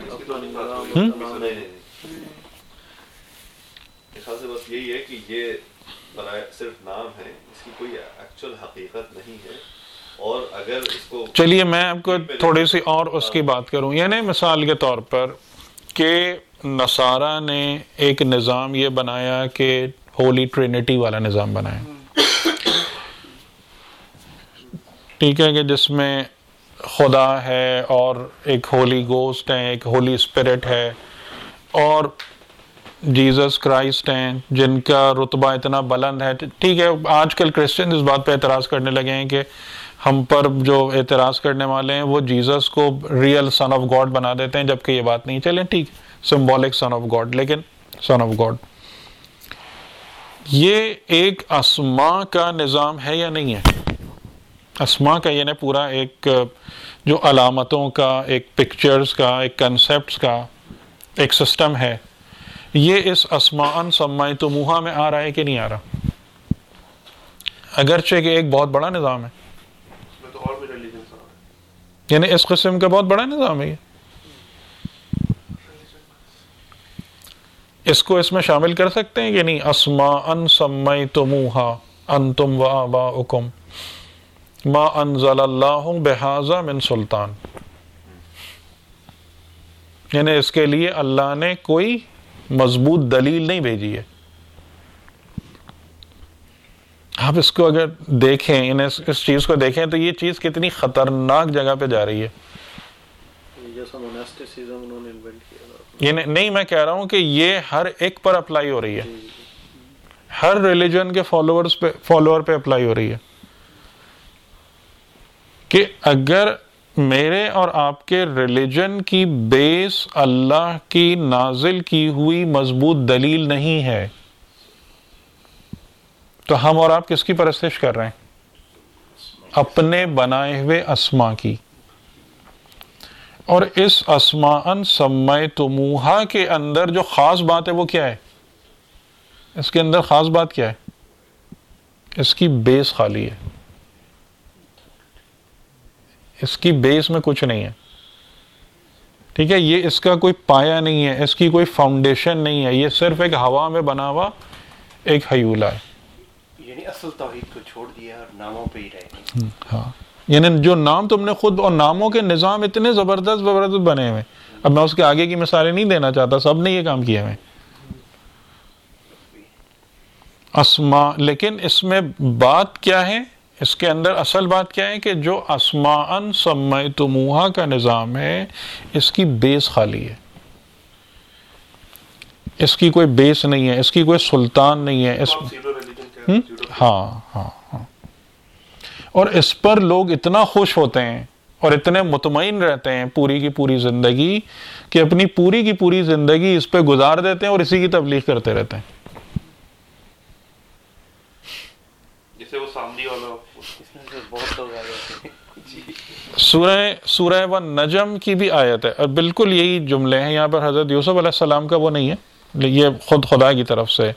से बस यही है कि ये सिर्फ नाम है, इसकी कोई एक्चुअल हकीकत नहीं है। और अगर इसको चलिए मैं आपको थोड़ी सी और उसकी बात करूं, यानी मिसाल के तौर पर कि नसारा ने एक निज़ाम ये बनाया कि होली ट्रिनिटी वाला निज़ाम बनाया, ठीक है, कि जिसमें खुदा है और एक होली गोस्ट है, एक होली स्पिरिट है और जीसस क्राइस्ट हैं जिनका रुतबा इतना बुलंद है। ठीक है, आजकल क्रिश्चियन इस बात पे एतराज़ करने लगे हैं कि हम पर जो एतराज़ करने वाले हैं वो जीसस को रियल सन ऑफ गॉड बना देते हैं, जबकि ये बात नहीं। चलें ठीक, सिंबॉलिक सन ऑफ गॉड, लेकिन सन ऑफ गॉड ये एक अस्मा का निज़ाम है या नहीं है? अस्मा का यानी पूरा एक जो अलामतों का, एक पिक्चर्स का, एक कंसेप्ट्स का एक सिस्टम है, ये इस अस्माअन सम्मयतुमूहा में आ रहा है कि नहीं आ रहा? अगरचे कि एक बहुत बड़ा निज़ाम है, तो और भी रिलीजन यानी इस किस्म का बहुत बड़ा निज़ाम है ये। इसको इसमें शामिल कर सकते हैं कि नहीं? अस्माअन सम्मयतुमूहा अंतुम व आबाउकुम मा अंज़लल्लाहु बिहाज़ा मिन सुल्तान, यानी इसके लिए अल्लाह ने कोई मजबूत दलील नहीं भेजी है। आप इसको अगर देखें, इस चीज को देखें, तो ये चीज कितनी खतरनाक जगह पे जा रही है। जैसा मोनास्टिसिज्म उन्होंने इन्वेंट किया, ये नहीं, मैं कह रहा हूं कि ये हर एक पर अप्लाई हो रही है, हर रिलीजन के फॉलोअर पे अप्लाई हो रही है कि अगर मेरे और आपके रिलीजन की बेस अल्लाह की नाजिल की हुई मजबूत दलील नहीं है, तो हम और आप किसकी परस्तिश कर रहे हैं? अपने बनाए हुए अस्मा की। और इस अस्माअन सम्मयतुमूहा के अंदर जो खास बात है वो क्या है? इसके अंदर खास बात क्या है? इसकी बेस खाली है, इसकी बेस में कुछ नहीं है, ठीक है, ये इसका कोई पाया नहीं है, इसकी कोई फाउंडेशन नहीं है, ये सिर्फ एक हवा में बना हुआ एक हयूला है। यानी असल तौहीद को छोड़ दिया और नामों पे ही रहे। हाँ, यानी जो नाम तुमने खुद, और नामों के निज़ाम इतने जबरदस्त बने हुए, अब मैं उसके आगे की मिसालें नहीं देना चाहता, सब ने ये काम किया है अस्मा। लेकिन इसमें बात क्या है, इसके अंदर असल बात क्या है कि जो अस्माअन सम्मयतुमूहा का निज़ाम है, इसकी बेस खाली है, इसकी कोई बेस नहीं है, इसकी कोई सुल्तान नहीं है। हाँ, और इस पर लोग इतना खुश होते हैं और इतने मुतमईन रहते हैं पूरी की पूरी जिंदगी कि अपनी पूरी की पूरी जिंदगी इस पे गुजार देते हैं और इसी की तबलीग करते रहते हैं। जैसे वो सामदी वाला बहुत लोग आ गए। सूरह व नजम की भी आयत है और बिल्कुल यही जुमले हैं यहाँ पर। हजरत यूसुफ अलैहिस्सलाम का वो नहीं है, ये खुद खुदा की तरफ से।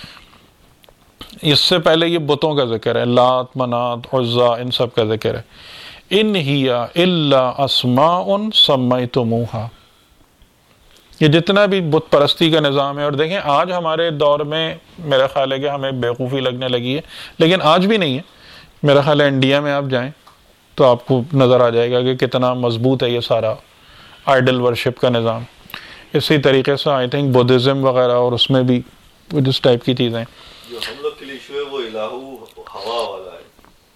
इससे पहले ये बुतों का जिक्र है, लात, मनात, उज़्ज़ा, इन सब का जिक्र है। इन हिया इल्ला अस्माउन सम्मयतुमूहा, ये जितना भी बुत परस्ती का निज़ाम है। और देखें आज हमारे दौर में मेरा ख्याल है कि हमें बेवकूफ़ी लगने लगी है, लेकिन आज भी नहीं है। मेरा ख्याल है इंडिया में आप जाएं तो आपको नज़र आ जाएगा कि कितना मजबूत है ये सारा आइडल वर्शिप का निज़ाम। इसी तरीके से आई थिंक बुद्धिज़्म वगैरह और उसमें भी जिस टाइप की चीज़ें, जो हम लोग के लिए इशू है वो इलाहू हवा वाला है।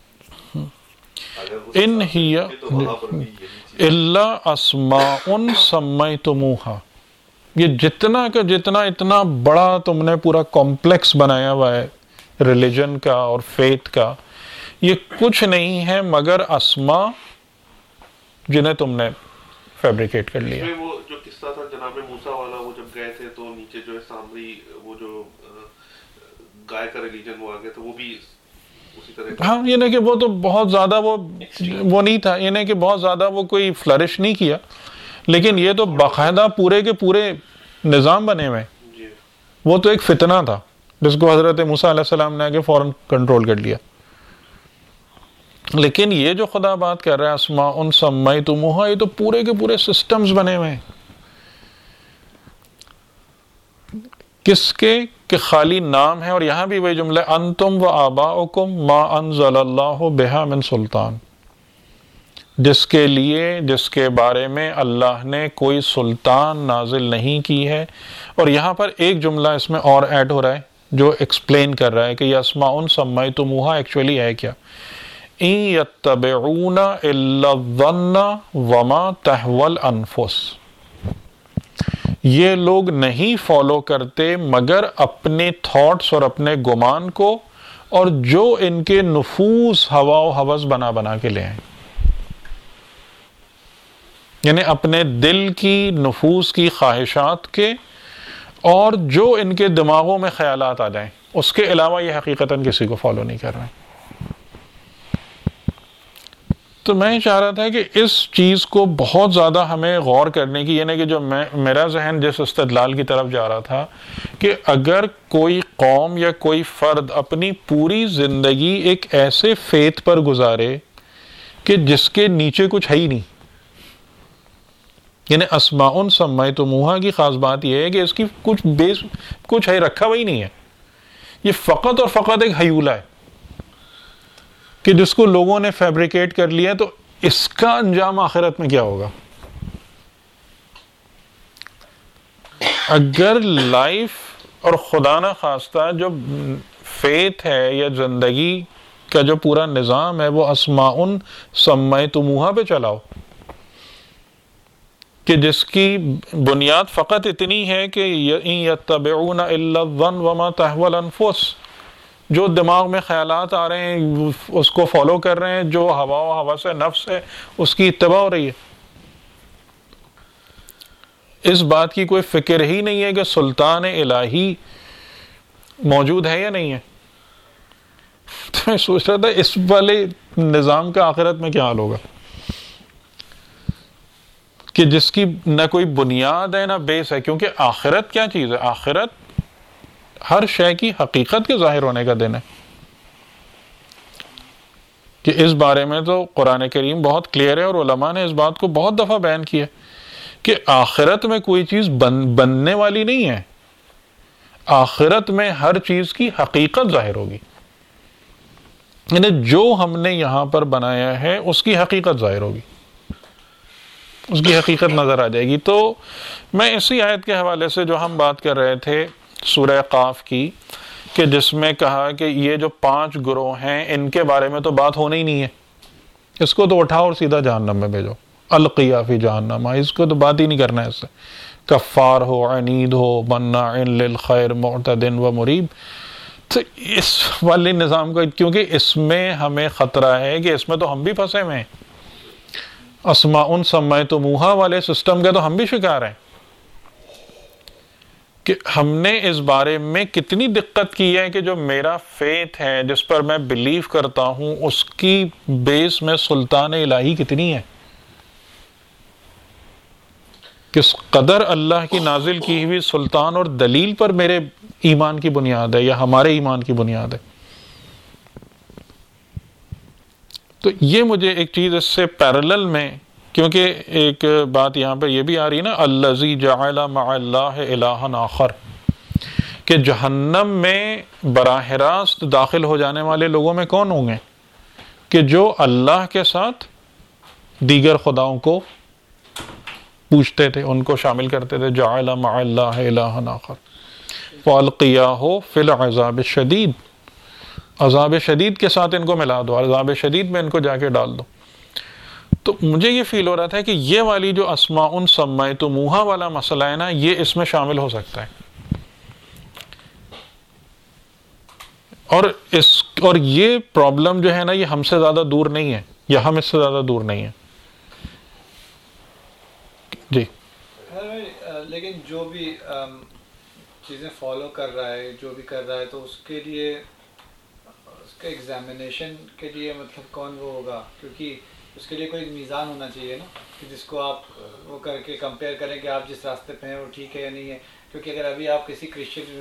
इन हिया इल्ला अस्माउन सम्मयतुमूहा, ये जितना का जितना इतना बड़ा तुमने पूरा कॉम्प्लेक्स बनाया हुआ है रिलीजन का और फेथ का, ये कुछ नहीं है मगर अस्मा जिन्हें तुमने फैब्रिकेट कर लिया। वो जो किस्सा था जनाब मूसा वाला, वो जब गए थे तो नीचे जो है सामरी, वो जो गाय का रिलीजन वो आ गया, तो वो भी اسی طرح ہاں یہ نہیں کہ وہ تو بہت زیادہ وہ نہیں تھا، یہ نہیں کہ بہت زیادہ وہ کوئی فلرش نہیں کیا، لیکن یہ تو باقاعدہ پورے کے پورے نظام بنے ہوئے. وہ تو ایک فتنہ تھا جس کو حضرت موسیٰ علیہ السلام نے آگے فوراً کنٹرول کر لیا. لیکن یہ جو خدا بات کر رہا ہے اسماء سمیتموہا، یہ تو پورے کے پورے سسٹمز بنے ہوئے ہیں. کس کے کہ خالی نام ہے. اور یہاں بھی وہی جملہ انتم و آباؤکم ما انزل اللہ بہا من سلطان، جس کے لیے جس کے بارے میں اللہ نے کوئی سلطان نازل نہیں کی ہے. اور یہاں پر ایک جملہ اس میں اور ایڈ ہو رہا ہے جو ایکسپلین کر رہا ہے کہ یہ اسماء سمیتموہا ایکچولی ہے کیا. ان یتبعون الا الظن وما تہوی الانفس، یہ لوگ نہیں فالو کرتے مگر اپنے تھاٹس اور اپنے گمان کو، اور جو ان کے نفوس ہوا و ہوس بنا بنا کے لے آئیں. یعنی اپنے دل کی نفوس کی خواہشات کے اور جو ان کے دماغوں میں خیالات آ جائیں، اس کے علاوہ یہ حقیقتاً کسی کو فالو نہیں کر رہے ہیں. تو میں چاہ رہا تھا کہ اس چیز کو بہت زیادہ ہمیں غور کرنے کی، یعنی کہ جو میرا ذہن جس استدلال کی طرف جا رہا تھا کہ اگر کوئی قوم یا کوئی فرد اپنی پوری زندگی ایک ایسے فیتھ پر گزارے کہ جس کے نیچے کچھ ہے ہی نہیں، یعنی اسماء سمیتموہا کی خاص بات یہ ہے کہ اس کی کچھ ہے رکھا ہوا ہی نہیں ہے، یہ فقط اور فقط ایک ہیولہ ہے کہ جس کو لوگوں نے فیبریکیٹ کر لیا. تو اس کا انجام آخرت میں کیا ہوگا؟ اگر لائف اور خدا نہ خواستہ جو فیتھ ہے یا زندگی کا جو پورا نظام ہے وہ اسماء سمیتموہا پہ چلاؤ کہ جس کی بنیاد فقط اتنی ہے کہ ان یتبعون الا الظن وما تہوی الانفس، جو دماغ میں خیالات آ رہے ہیں اس کو فالو کر رہے ہیں، جو ہوا و ہوس نفس ہے اس کی اتباع ہو رہی ہے. اس بات کی کوئی فکر ہی نہیں ہے کہ سلطان الہی موجود ہے یا نہیں ہے. تو میں سوچ رہا تھا اس والے نظام کا آخرت میں کیا حال ہوگا کہ جس کی نہ کوئی بنیاد ہے نہ بیس ہے. کیونکہ آخرت کیا چیز ہے؟ آخرت ہر شے کی حقیقت کے ظاہر ہونے کا دن ہے. کہ اس بارے میں تو قرآن کریم بہت کلیئر ہے اور علماء نے اس بات کو بہت دفعہ بیان کیا کہ آخرت میں کوئی چیز بننے والی نہیں ہے، آخرت میں ہر چیز کی حقیقت ظاہر ہوگی. یعنی جو ہم نے یہاں پر بنایا ہے اس کی حقیقت ظاہر ہوگی، اس کی حقیقت نظر آ جائے گی. تو میں اسی آیت کے حوالے سے جو ہم بات کر رہے تھے سورہ قاف کی، کہ جس میں کہا کہ یہ جو 5 گروہ ہیں ان کے بارے میں تو بات ہونا ہی نہیں ہے، اس کو تو اٹھاؤ اور سیدھا جہنم میں بھیجو، القیا فی جہنم، اس کو تو بات ہی نہیں کرنا ہے. اس سے کفار ہو، عنید ہو، مناع للخیر، معتد و مریب. تو اس والے نظام کا کیونکہ اس میں ہمیں خطرہ ہے کہ اس میں تو ہم بھی پھنسے ہوئے ہیں، اسماء سمیتموہا والے سسٹم کا تو ہم بھی شکار ہیں کہ ہم نے اس بارے میں کتنی دقت کی ہے کہ جو میرا فیتھ ہے جس پر میں بلیو کرتا ہوں اس کی بیس میں سلطان الہی کتنی ہے، کس قدر اللہ کی نازل کی ہوئی سلطان اور دلیل پر میرے ایمان کی بنیاد ہے یا ہمارے ایمان کی بنیاد ہے. تو یہ مجھے ایک چیز اس سے پیرلل میں، کیونکہ ایک بات یہاں پہ یہ بھی آ رہی ہے نا، الذی جعل مع اللہ الہا آخر، کہ جہنم میں براہ راست داخل ہو جانے والے لوگوں میں کون ہوں گے کہ جو اللہ کے ساتھ دیگر خداؤں کو پوچھتے تھے، ان کو شامل کرتے تھے. جعل مع اللہ الہا آخر فالقیاہ فی العذاب الشدید، عذاب شدید کے ساتھ ان کو ملا دو، عذاب شدید میں ان کو جا کے ڈال دو. تو مجھے یہ فیل ہو رہا تھا کہ یہ والی جو اسماء سمیتموہا والا مسئلہ ہے نا، یہ اس میں شامل ہو سکتا ہے. اور یہ پرابلم جو ہے نا، یہ ہم سے زیادہ دور نہیں ہے، یا ہم اس سے زیادہ دور نہیں ہے. جی لیکن جو بھی چیزیں فالو کر رہا ہے، جو بھی کر رہا ہے، تو اس کے لیے اس کے ایگزامینیشن کے لیے مطلب کون وہ ہوگا؟ کیونکہ اس کے لیے کوئی میزان ہونا چاہیے نا کہ جس کو آپ وہ کر کے کمپیئر کریں کہ آپ جس راستے پہ ہیں وہ ٹھیک ہے یا نہیں ہے. کیونکہ اگر ابھی آپ کسی کرسچن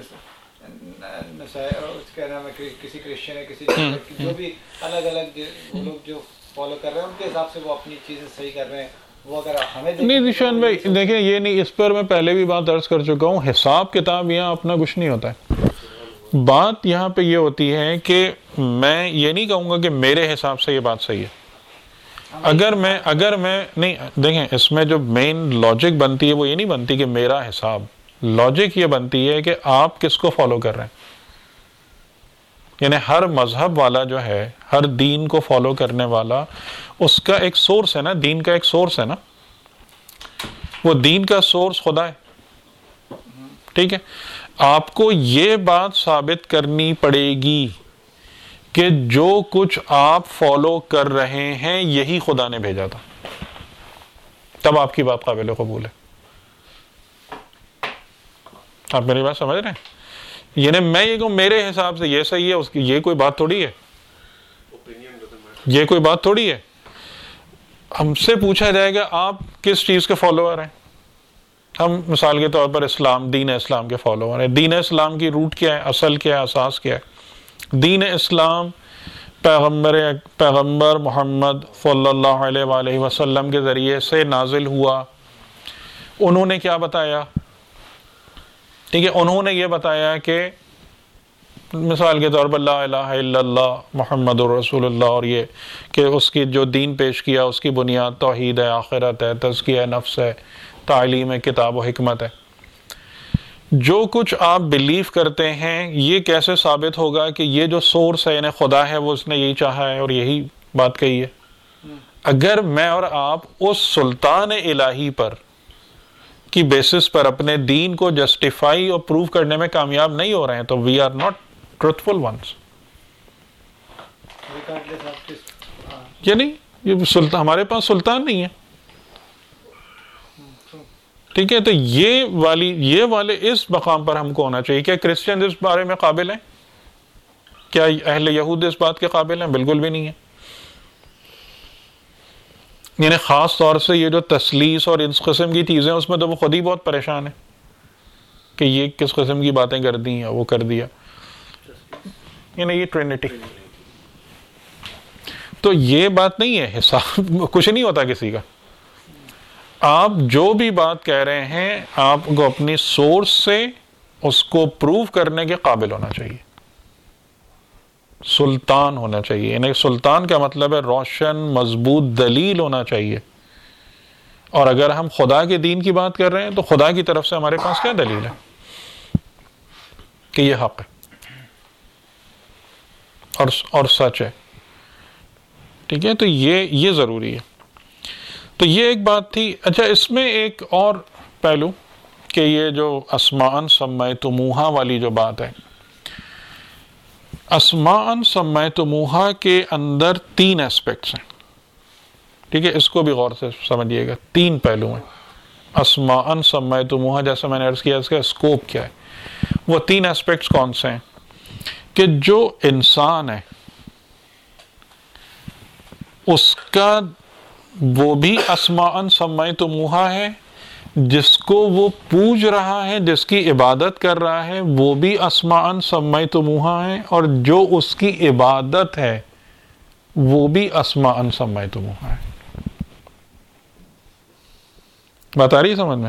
کہہ رہا میں کسی کرسچن ہے کسی جو بھی الگ الگ وہ لوگ جو فالو کر رہے ہیں ان کے حساب سے وہ اپنی چیزیں صحیح کر رہے ہیں, وہ اگر ہمیں نہیں ذیشان بھائی دیکھیں یہ نہیں, اس پر میں پہلے بھی بات عرض کر چکا ہوں, حساب کتاب یہاں اپنا کچھ نہیں ہوتا ہے. بات یہاں پہ یہ ہوتی ہے کہ میں یہ نہیں کہوں گا کہ میرے حساب سے یہ بات صحیح ہے. اگر میں نہیں دیکھیں اس میں جو مین لاجک بنتی ہے وہ یہ نہیں بنتی کہ میرا حساب, لاجک یہ بنتی ہے کہ آپ کس کو فالو کر رہے ہیں. یعنی ہر مذہب والا جو ہے, ہر دین کو فالو کرنے والا, اس کا ایک سورس ہے نا, دین کا ایک سورس ہے نا, وہ دین کا سورس خدا ہے. ٹھیک ہے, آپ کو یہ بات ثابت کرنی پڑے گی کہ جو کچھ آپ فالو کر رہے ہیں یہی خدا نے بھیجا تھا, تب آپ کی بات قابل قبول ہے. آپ میری بات سمجھ رہے ہیں؟ یعنی میں یہ کہوں میرے حساب سے یہ صحیح ہے, اس کی یہ کوئی بات تھوڑی ہے, یہ کوئی بات تھوڑی ہے. ہم سے پوچھا جائے گا آپ کس چیز کے فالوور ہیں, ہم مثال کے طور پر اسلام, دین اسلام کے فالوور ہیں. دین اسلام کی روٹ کیا ہے, اصل کیا ہے, اساس کیا ہے؟ دین اسلام پیغمبر محمد صلی اللہ علیہ وآلہ وسلم کے ذریعے سے نازل ہوا. انہوں نے کیا بتایا؟ ٹھیک ہے, انہوں نے یہ بتایا کہ مثال کے طور پر لا الہ الا اللہ محمد الرسول اللہ, اور یہ کہ اس کی جو دین پیش کیا اس کی بنیاد توحید ہے, آخرت ہے, تزکیہ نفس ہے, تعلیم ہے, کتاب و حکمت ہے. جو کچھ آپ بلیو کرتے ہیں یہ کیسے ثابت ہوگا کہ یہ جو سورس ہے یعنی خدا ہے وہ اس نے یہی چاہا ہے اور یہی بات کہی ہے؟ اگر میں اور آپ اس سلطان الہی پر کی بیسس پر اپنے دین کو جسٹیفائی اور پروف کرنے میں کامیاب نہیں ہو رہے ہیں تو we are not truthful ones. یعنی یہ سلطان, ہمارے پاس سلطان نہیں ہے. ٹھیک ہے, تو یہ والے اس مقام پر ہم کو ہونا چاہیے. کیا کرسچن اس بارے میں قابل ہیں؟ کیا اہل یہود اس بات کے قابل ہیں؟ بالکل بھی نہیں ہے. یعنی خاص طور سے یہ جو تسلیس اور اس قسم کی چیزیں اس میں تو وہ خود ہی بہت پریشان ہیں کہ یہ کس قسم کی باتیں کر دی ہیں, وہ کر دیا. یعنی یہ ٹرینٹی, تو یہ بات نہیں ہے, حساب کچھ نہیں ہوتا کسی کا. آپ جو بھی بات کہہ رہے ہیں آپ کو اپنی سورس سے اس کو پروو کرنے کے قابل ہونا چاہیے, سلطان ہونا چاہیے. یعنی سلطان کا مطلب ہے روشن مضبوط دلیل ہونا چاہیے. اور اگر ہم خدا کے دین کی بات کر رہے ہیں تو خدا کی طرف سے ہمارے پاس کیا دلیل ہے کہ یہ حق ہے اور سچ ہے. ٹھیک ہے, تو یہ ضروری ہے. تو یہ ایک بات تھی. اچھا, اس میں ایک اور پہلو کہ یہ جو اسماء سمیتموہا والی جو بات ہے, اسماء سمیتموہا کے اندر 3 ایسپیکٹس ہیں. ٹھیک ہے, اس کو بھی غور سے سمجھیے گا. 3 پہلو ہیں. اسماء سمیتموہا جیسے میں نے عرض کیا اس کا اسکوپ کیا ہے. وہ 3 ایسپیکٹس کون سے ہیں کہ جو انسان ہے اس کا وہ بھی اسماء سمیتموہا ہے, جس کو وہ پوج رہا ہے, جس کی عبادت کر رہا ہے وہ بھی اسماء سمیتموہا ہے, اور جو اس کی عبادت ہے وہ بھی اسماء سمیتموہا ہے. بات آ رہی ہے سمجھ میں؟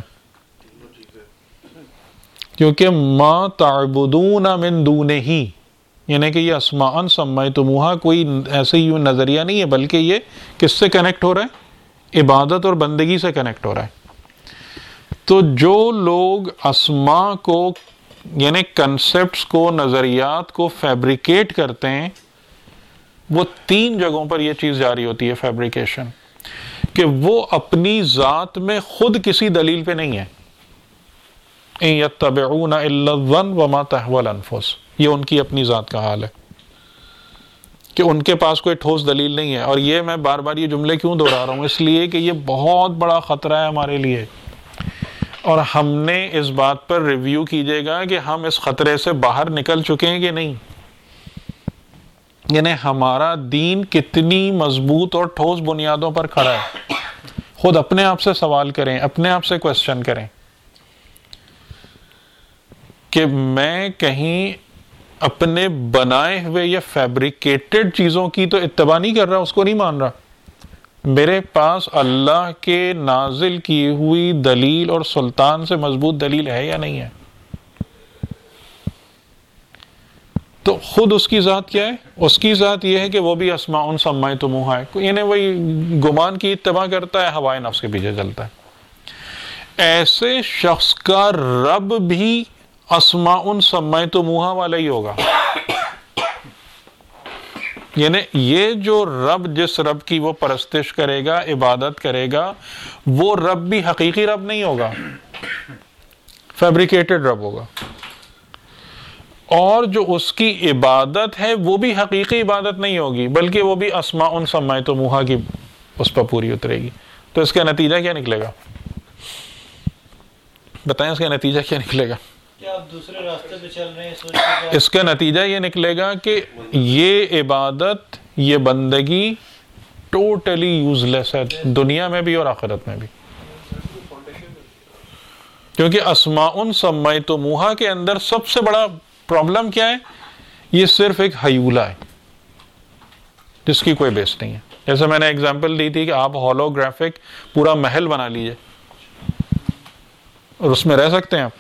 کیونکہ ما تعبدون من دونہ, یعنی کہ یہ اسماء سمیتموہا کوئی ایسے ہی نظریہ نہیں ہے, بلکہ یہ کس سے کنیکٹ ہو رہا ہے؟ عبادت اور بندگی سے کنیکٹ ہو رہا ہے. تو جو لوگ اسماء کو یعنی کنسپٹس کو, نظریات کو فیبریکیٹ کرتے ہیں, وہ 3 جگہوں پر یہ چیز جاری ہوتی ہے فیبریکیشن, کہ وہ اپنی ذات میں خود کسی دلیل پہ نہیں ہے. ان یتبعون الا الظن وما تهوى الانفس, یہ ان کی اپنی ذات کا حال ہے کہ ان کے پاس کوئی ٹھوس دلیل نہیں ہے. اور یہ میں بار بار یہ جملے کیوں دہرا رہا ہوں؟ اس لیے کہ یہ بہت بڑا خطرہ ہے ہمارے لیے, اور ہم نے اس بات پر ریویو کیجیے گا کہ ہم اس خطرے سے باہر نکل چکے ہیں کہ نہیں. یعنی ہمارا دین کتنی مضبوط اور ٹھوس بنیادوں پر کھڑا ہے. خود اپنے آپ سے سوال کریں, اپنے آپ سے کوسچن کریں کہ میں کہیں اپنے بنائے ہوئے یا فیبریکیٹڈ چیزوں کی تو اتباع نہیں کر رہا, اس کو نہیں مان رہا. میرے پاس اللہ کے نازل کی ہوئی دلیل اور سلطان سے مضبوط دلیل ہے یا نہیں ہے؟ تو خود اس کی ذات کیا ہے؟ اس کی ذات یہ ہے کہ وہ بھی اسماء سمیتموہا ہے, یعنی وہی گمان کی اتباع کرتا ہے, ہوائے نفس کے پیچھے چلتا ہے. ایسے شخص کا رب بھی اسماء سمیتموہا والا ہی ہوگا. یعنی یہ جو رب, جس رب کی وہ پرستش کرے گا, عبادت کرے گا, وہ رب بھی حقیقی رب نہیں ہوگا, فیبریکیٹڈ رب ہوگا. اور جو اس کی عبادت ہے وہ بھی حقیقی عبادت نہیں ہوگی, بلکہ وہ بھی اسماء سمیتموہا کی اس پر پوری اترے گی. تو اس کا نتیجہ کیا نکلے گا؟ بتائیں اس کا نتیجہ کیا نکلے گا؟ کیا آپ دوسرے راستے پہ چل رہے ہیں؟ اس کا نتیجہ یہ نکلے گا کہ یہ عبادت, یہ بندگی ٹوٹلی یوز لیس ہے, دنیا میں بھی اور آخرت میں بھی. کیونکہ اسماء سمیتموہا کے اندر سب سے بڑا پرابلم کیا ہے؟ یہ صرف ایک حیولہ ہے جس کی کوئی بیس نہیں ہے. جیسے میں نے اگزامپل دی تھی کہ آپ ہولوگرافک پورا محل بنا لیجئے اور اس میں رہ سکتے ہیں.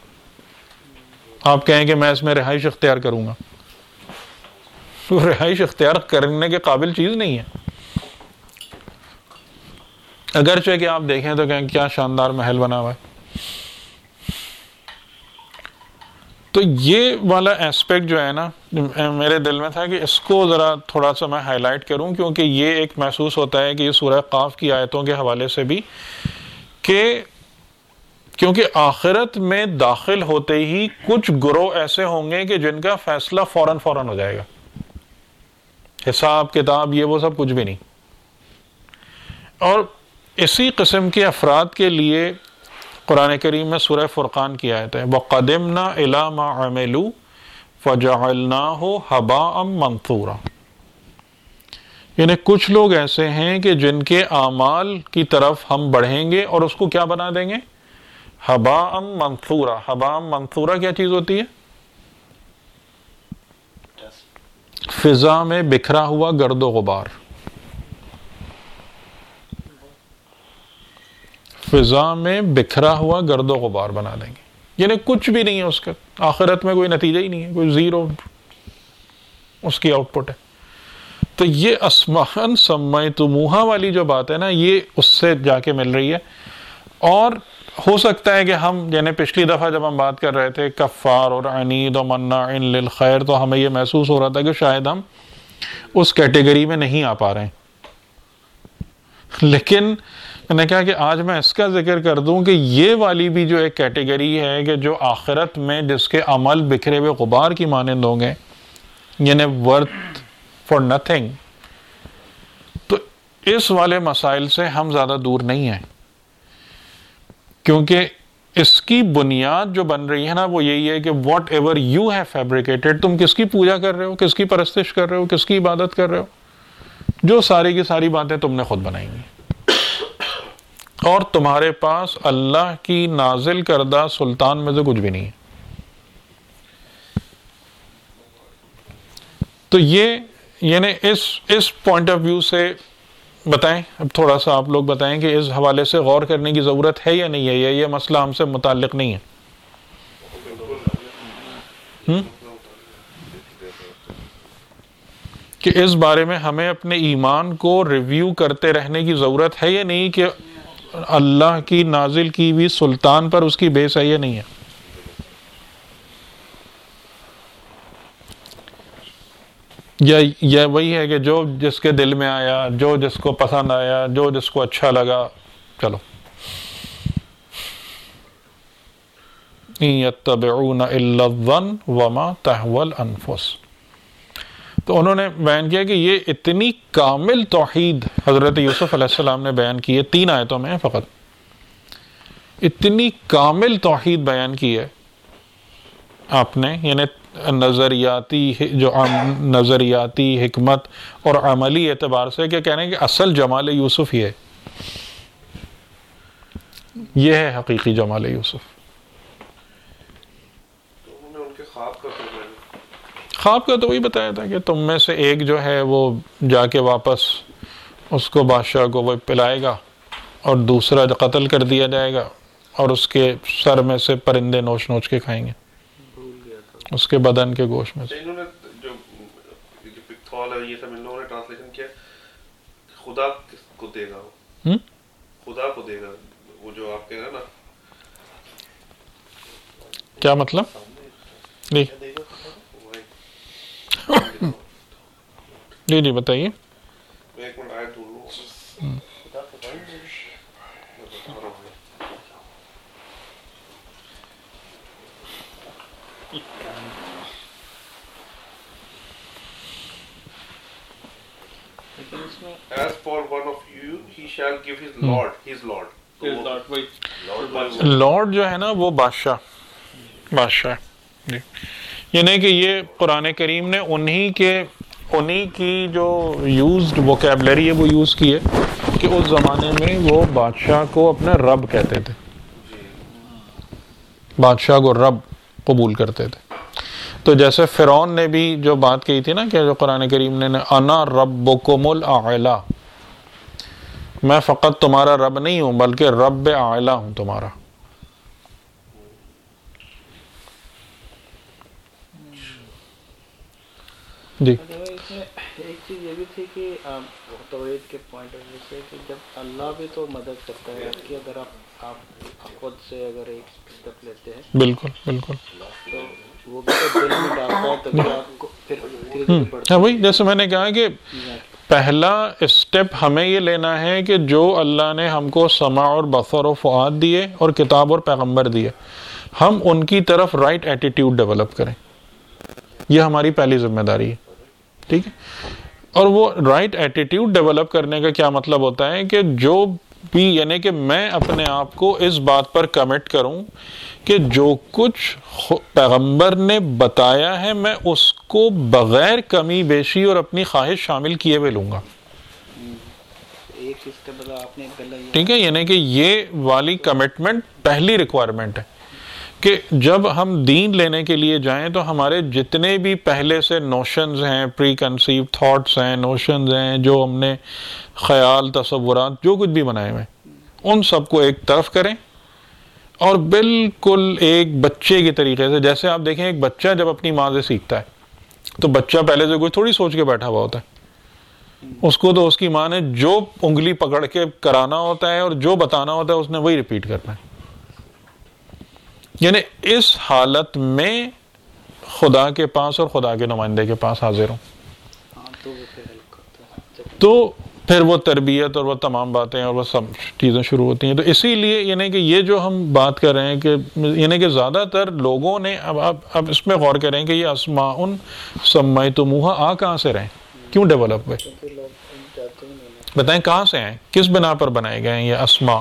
آپ کہیں کہ میں اس میں رہائش اختیار کروں گا, تو رہائش اختیار کرنے کے قابل چیز نہیں ہے. اگرچہ کہ آپ دیکھیں تو کہیں کیا شاندار محل بنا ہوا ہے. تو یہ والا ایسپیکٹ جو ہے نا, میرے دل میں تھا کہ اس کو ذرا تھوڑا سا میں ہائی لائٹ کروں, کیونکہ یہ ایک محسوس ہوتا ہے کہ یہ سورہ قاف کی آیتوں کے حوالے سے بھی, کہ کیونکہ آخرت میں داخل ہوتے ہی کچھ گروہ ایسے ہوں گے کہ جن کا فیصلہ فوراً ہو جائے گا, حساب کتاب یہ وہ سب کچھ بھی نہیں. اور اسی قسم کے افراد کے لیے قرآن کریم میں سورہ فرقان کی آیت ہے, وَقَدِمْنَا إِلَىٰ مَا عَمِلُوا فَجَعَلْنَاهُ هَبَاءً مَنثُورًا. یعنی کچھ لوگ ایسے ہیں کہ جن کے اعمال کی طرف ہم بڑھیں گے اور اس کو کیا بنا دیں گے؟ ہباء منثورا. ہباء منثورا کیا چیز ہوتی ہے؟ فضا میں بکھرا ہوا گرد و غبار. فضا میں بکھرا ہوا گرد و غبار بنا دیں گے. یعنی کچھ بھی نہیں ہے اس کا, آخرت میں کوئی نتیجہ ہی نہیں ہے, کوئی زیرو اس کی آؤٹ پٹ ہے. تو یہ اسماء سمیتموہا والی جو بات ہے نا, یہ اس سے جا کے مل رہی ہے. اور ہو سکتا ہے کہ ہم, یعنی پچھلی دفعہ جب ہم بات کر رہے تھے کفار اور عنید و مناع للخیر, تو ہمیں یہ محسوس ہو رہا تھا کہ شاید ہم اس کیٹیگری میں نہیں آ پا رہے ہیں. لیکن میں نے کہا کہ آج میں اس کا ذکر کر دوں کہ یہ والی بھی جو ایک کیٹیگری ہے کہ جو آخرت میں جس کے عمل بکھرے ہوئے غبار کی مانند ہوں گے, یعنی ورتھ فار نتھنگ, تو اس والے مسائل سے ہم زیادہ دور نہیں ہیں. کیونکہ اس کی بنیاد جو بن رہی ہے نا, وہ یہی ہے کہ whatever you have fabricated, تم کس کی پوجا کر رہے ہو, کس کی پرستش کر رہے ہو, کس کی عبادت کر رہے ہو, جو ساری کی ساری باتیں تم نے خود بنائی ہیں, اور تمہارے پاس اللہ کی نازل کردہ سلطان میں سے کچھ بھی نہیں ہے. تو یہ یعنی اس پوائنٹ آف ویو سے بتائیں, اب تھوڑا سا آپ لوگ بتائیں کہ اس حوالے سے غور کرنے کی ضرورت ہے یا نہیں ہے, یا یہ مسئلہ ہم سے متعلق نہیں ہے؟ کہ اس بارے میں ہمیں اپنے ایمان کو ریویو کرتے رہنے کی ضرورت ہے یا نہیں, کہ اللہ کی نازل کی ہوئی سلطان پر اس کی بیس ہے یا نہیں ہے؟ یا وہی ہے کہ جو جس کے دل میں آیا, جو جس کو پسند آیا, جو جس کو اچھا لگا, چلو. إِن يَتَّبِعُونَ إِلَّا الظَّنَّ وَمَا تَهْوَى الْأَنفُسُ. تو انہوں نے بیان کیا کہ یہ اتنی کامل توحید حضرت یوسف علیہ السلام نے بیان کی ہے, 3 آیتوں میں فقط, اتنی کامل توحید بیان کی ہے آپ نے, یعنی نظریاتی حکمت اور عملی اعتبار سے کہ کہنے کہ اصل جمال یوسف یہ ہے حقیقی جمال یوسف. خواب کا تو وہی بتایا تھا کہ تم میں سے ایک جو ہے وہ جا کے واپس اس کو بادشاہ کو وہ پلائے گا اور دوسرا قتل کر دیا جائے گا اور اس کے سر میں سے پرندے نوچ نوچ کے کھائیں گے اس کے بدن کے گوشت میں سے. انہوں نے جو پکتھول ہے یہ سب ان لوگوں نے ٹرانسلیشن کیا خدا کو دے گا خدا کو دے گا وہ جو آپ کہہ رہے ہیں نا کیا مطلب جی جی بتائیے. میں ایک منٹ آیت ڈھونڈ لوں. As for one of you, he shall give his Lord. Lord جو ہے نا وہ بادشاہ جی. یعنی کہ یہ قرآن کریم نے انہی کی جو یوزڈ ووکیبلری ہے وہ یوز کی ہے کہ اس زمانے میں وہ بادشاہ کو اپنا رب کہتے تھے, بادشاہ کو رب قبول کرتے تھے. تو جیسے فرعون نے بھی جو بات کہی تھی نا کہ جو قرآن کریم نے انا ربکم الاعلی, میں فقط تمہارا رب نہیں ہوں بلکہ رب اعلی ہوں تمہارا. جی ایک چیز یہ بھی تھی کہ توحید کے پوائنٹ آف ویو سے کہ جب اللہ بھی تو مدد کرتا ہے آپ کی, اگر آپ خود سے اگر ایک اسٹیپ لیتے ہیں بالکل تو وہ بھی تو دل میں ڈالتا ہے تبھی آپ کو پھر وہی جیسے میں نے کہا کہ پہلا اسٹیپ ہمیں یہ لینا ہے کہ جو اللہ نے ہم کو سمع اور بصر و فؤاد دیے اور کتاب اور پیغمبر دیے, ہم ان کی طرف رائٹ ایٹیٹیوڈ ڈیولپ کریں. یہ ہماری پہلی ذمہ داری ہے, ٹھیک ہے. اور وہ رائٹ ایٹیٹیوڈ ڈیولپ کرنے کا کیا مطلب ہوتا ہے کہ جو بھی یعنی کہ میں اپنے آپ کو اس بات پر کمٹ کروں کہ جو کچھ پیغمبر نے بتایا ہے میں اس کو بغیر کمی بیشی اور اپنی خواہش شامل کیے ہوئے لوں گا. ٹھیک ہے, یعنی کہ یہ والی کمٹمنٹ پہلی ریکوائرمنٹ ہے کہ جب ہم دین لینے کے لیے جائیں تو ہمارے جتنے بھی پہلے سے نوشنز ہیں, پری کنسیو تھاٹس ہیں, نوشنز ہیں, جو ہم نے خیال تصورات جو کچھ بھی بنائے ہوئے ان سب کو ایک طرف کریں اور بالکل ایک بچے کے طریقے سے, جیسے آپ دیکھیں ایک بچہ جب اپنی ماں سے سیکھتا ہے تو بچہ پہلے سے کوئی تھوڑی سوچ کے بیٹھا ہوا ہوتا ہے, اس کو تو اس کی ماں نے جو انگلی پکڑ کے کرانا ہوتا ہے اور جو بتانا ہوتا ہے اس نے وہی ریپیٹ کرنا ہے. یعنی اس حالت میں خدا کے پاس اور خدا کے نمائندے کے پاس حاضر ہوں تو پھر وہ تربیت اور وہ تمام باتیں اور وہ سب چیزیں شروع ہوتی ہیں. تو اسی لیے یعنی کہ یہ جو ہم بات کر رہے ہیں کہ یعنی کہ زیادہ تر لوگوں نے اب اس میں غور کریں کہ یہ اسماء سمیتموہا کہاں سے رہے, کیوں ڈیولپ ہوئے, بتائیں کہاں سے ہیں, کس بنا پر بنائے گئے ہیں یہ اسماء.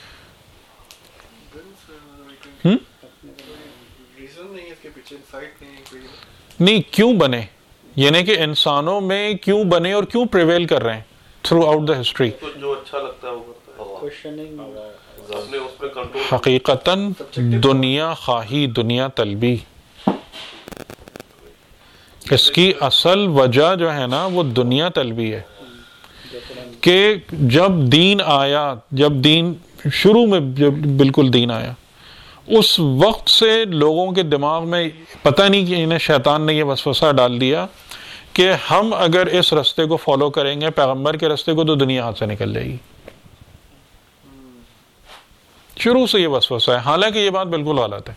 نہیں کیوں بنے, یعنی کہ انسانوں میں کیوں بنے اور کیوں پریویل کر رہے ہیں تھرو آؤٹ دا ہسٹری. جو اچھا لگتا ہے وہ کرتا ہے. حقیقتاً دنیا خواہی, دنیا طلبی, اس کی اصل وجہ جو ہے نا وہ دنیا طلبی ہے. کہ جب دین آیا, جب دین شروع میں جب بالکل دین آیا اس وقت سے لوگوں کے دماغ میں پتہ نہیں کہ انہیں شیطان نے یہ وسوسہ ڈال دیا کہ ہم اگر اس رستے کو فالو کریں گے پیغمبر کے رستے کو تو دنیا ہاتھ سے نکل جائے گی. شروع سے یہ وسوسہ ہے, حالانکہ یہ بات بالکل غلط ہے.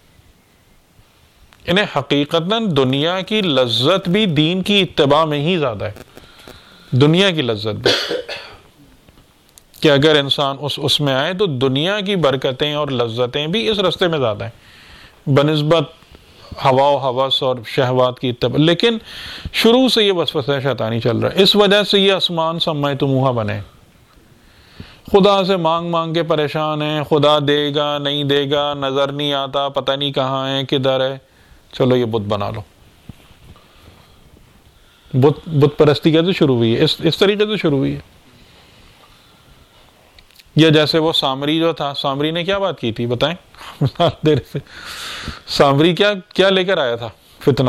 انہیں حقیقتاً دنیا کی لذت بھی دین کی اتباع میں ہی زیادہ ہے, دنیا کی لذت بھی, کہ اگر انسان اس میں آئے تو دنیا کی برکتیں اور لذتیں بھی اس رستے میں زیادہ ہیں بنسبت ہوا و ہوس اور شہوات کی اتباع. لیکن شروع سے یہ وسوسہ شیطانی چل رہا ہے, اس وجہ سے یہ اسمان سمیتموہا بنے. خدا سے مانگ مانگ کے پریشان ہیں, خدا دے گا نہیں دے گا, نظر نہیں آتا, پتہ نہیں کہاں ہے کدھر ہے, چلو یہ بت بنا لو. بت پرستی کیسے شروع ہوئی ہے؟ اس طریقے سے شروع ہوئی ہے. یا جیسے وہ سامری جو تھا، سامری نے کیا بات کی تھی بتائیں؟ دیر سے سامری کیا لے کر آیا تھا فتنہ؟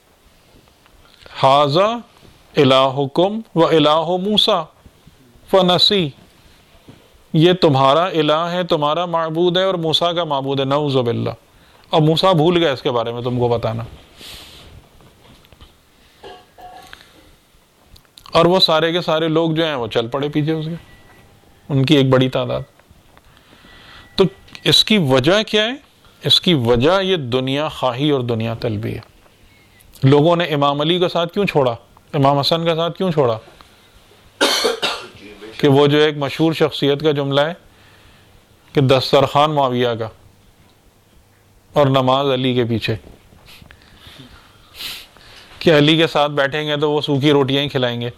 ھذا الہکم و الہ موسیٰ فنسی، یہ تمہارا الہ ہے، تمہارا معبود ہے، اور موسیٰ کا معبود ہے، نعوذ باللہ. اور موسیٰ بھول گیا اس کے بارے میں تم کو بتانا. اور وہ سارے کے سارے لوگ جو ہیں وہ چل پڑے پیچھے اس کے، ان کی ایک بڑی تعداد. تو اس کی وجہ کیا ہے؟ اس کی وجہ یہ دنیا خواہی اور دنیا طلبی ہے. لوگوں نے امام علی کا ساتھ کیوں چھوڑا، امام حسن کا ساتھ کیوں چھوڑا؟ کہ وہ جو ایک مشہور شخصیت کا جملہ ہے کہ دسترخوان معاویہ کا اور نماز علی کے پیچھے، کہ علی کے ساتھ بیٹھیں گے تو وہ سوکھی روٹیاں ہی کھلائیں گے،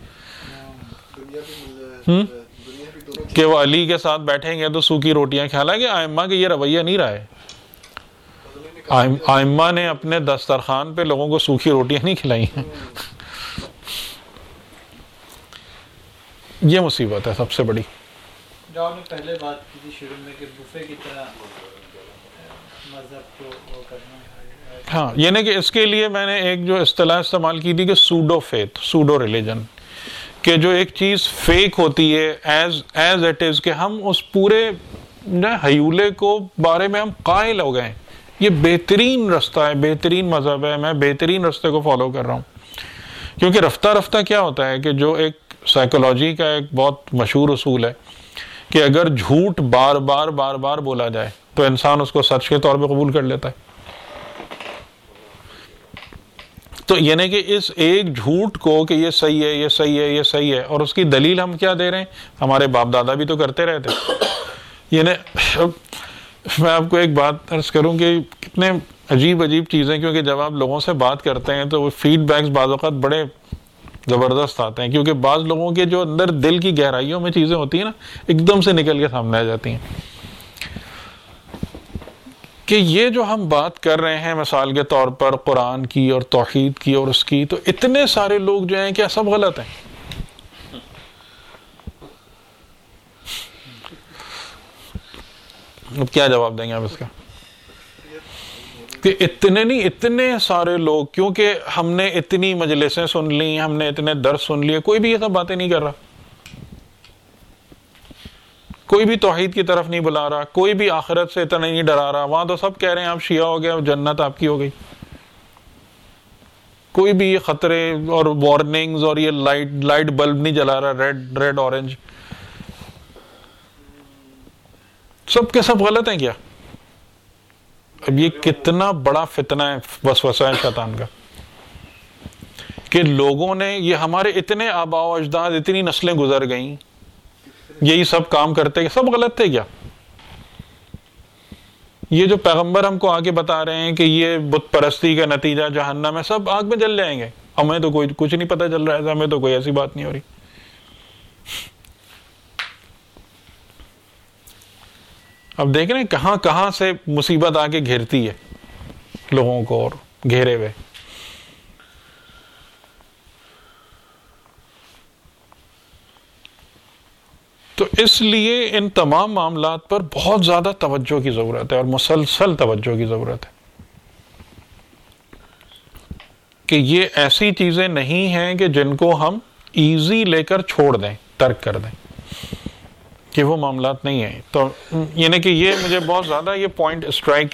کہ وہ علی کے ساتھ بیٹھیں گے تو سوکھی روٹیاں کھلائیں گے. ائمہ کے یہ رویہ نہیں رہا ہے. ائمہ نے اپنے دسترخوان پہ لوگوں کو سوکھی روٹیاں نہیں کھلائی ہیں. یہ مصیبت ہے سب سے بڑی. جو آپ نے پہلے بات کی تھی شروع میں کہ بوفے کی طرح مذہب کو وہ کرنا. ہاں، یعنی کہ اس کے لیے میں نے ایک جو اصطلاح استعمال کی تھی کہ سوڈو فیتھ، سوڈو ریلیجن، کہ جو ایک چیز فیک ہوتی ہے ایز اٹ از، کہ ہم اس پورے حیولے کو بارے میں ہم قائل ہو گئے، یہ بہترین رستہ ہے، بہترین مذہب ہے، میں بہترین رستے کو فالو کر رہا ہوں. کیونکہ رفتہ رفتہ کیا ہوتا ہے کہ جو ایک سائیکولوجی کا ایک بہت مشہور اصول ہے کہ اگر جھوٹ بار بار بولا جائے تو انسان اس کو سچ کے طور پہ قبول کر لیتا ہے. تو یعنی کہ اس ایک جھوٹ کو کہ یہ صحیح ہے، یہ صحیح ہے، یہ صحیح ہے، اور اس کی دلیل ہم کیا دے رہے ہیں؟ ہمارے باپ دادا بھی تو کرتے رہتے. یعنی میں آپ کو ایک بات عرض کروں کہ کتنے عجیب چیزیں، کیونکہ جب آپ لوگوں سے بات کرتے ہیں تو وہ فیڈ بیکس بعض اوقات بڑے زبردست آتے ہیں، کیونکہ بعض لوگوں کے جو اندر دل کی گہرائیوں میں چیزیں ہوتی ہیں نا، ایک دم سے نکل کے سامنے آ جاتی ہیں. کہ یہ جو ہم بات کر رہے ہیں مثال کے طور پر قرآن کی اور توحید کی اور اس کی، تو اتنے سارے لوگ جو ہیں کیا سب غلط ہیں؟ اب کیا جواب دیں گے آپ اس کا؟ کہ اتنے سارے لوگ، کیونکہ ہم نے اتنی مجلسیں سن لی، ہم نے اتنے درس سن لیے، کوئی بھی یہ سب باتیں نہیں کر رہا، کوئی بھی توحید کی طرف نہیں بلا رہا، کوئی بھی آخرت سے اتنا نہیں ڈرا رہا. وہاں تو سب کہہ رہے ہیں آپ شیعہ ہو گئے، جنت آپ کی ہو گئی. کوئی بھی یہ خطرے اور وارننگز اور یہ لائٹ بلب نہیں جلا رہا، ریڈ اورنج. سب کے سب غلط ہیں کیا؟ اب یہ کتنا بڑا فتنہ ہے، وسوسہ ہے شیطان کا، کہ لوگوں نے یہ ہمارے اتنے آباء و اجداد، اتنی نسلیں گزر گئیں، یہی سب کام کرتے کہ سب غلط تھے کیا؟ یہ جو پیغمبر ہم کو آگے بتا رہے ہیں کہ یہ بت پرستی کا نتیجہ جہنم ہے، سب آگ میں جل جائیں گے، ہمیں تو کچھ نہیں پتہ چل رہا ہے، ہمیں تو کوئی ایسی بات نہیں ہو رہی. اب دیکھ رہے ہیں کہاں کہاں سے مصیبت آ کے گھیرتی ہے لوگوں کو، اور گھیرے ہوئے. تو اس لیے ان تمام معاملات پر بہت زیادہ توجہ کی ضرورت ہے، اور مسلسل توجہ کی ضرورت ہے، کہ یہ ایسی چیزیں نہیں ہیں کہ جن کو ہم ایزی لے کر چھوڑ دیں، ترک کر دیں، کہ وہ معاملات نہیں ہیں. تو یعنی کہ یہ مجھے بہت زیادہ یہ پوائنٹ اسٹرائک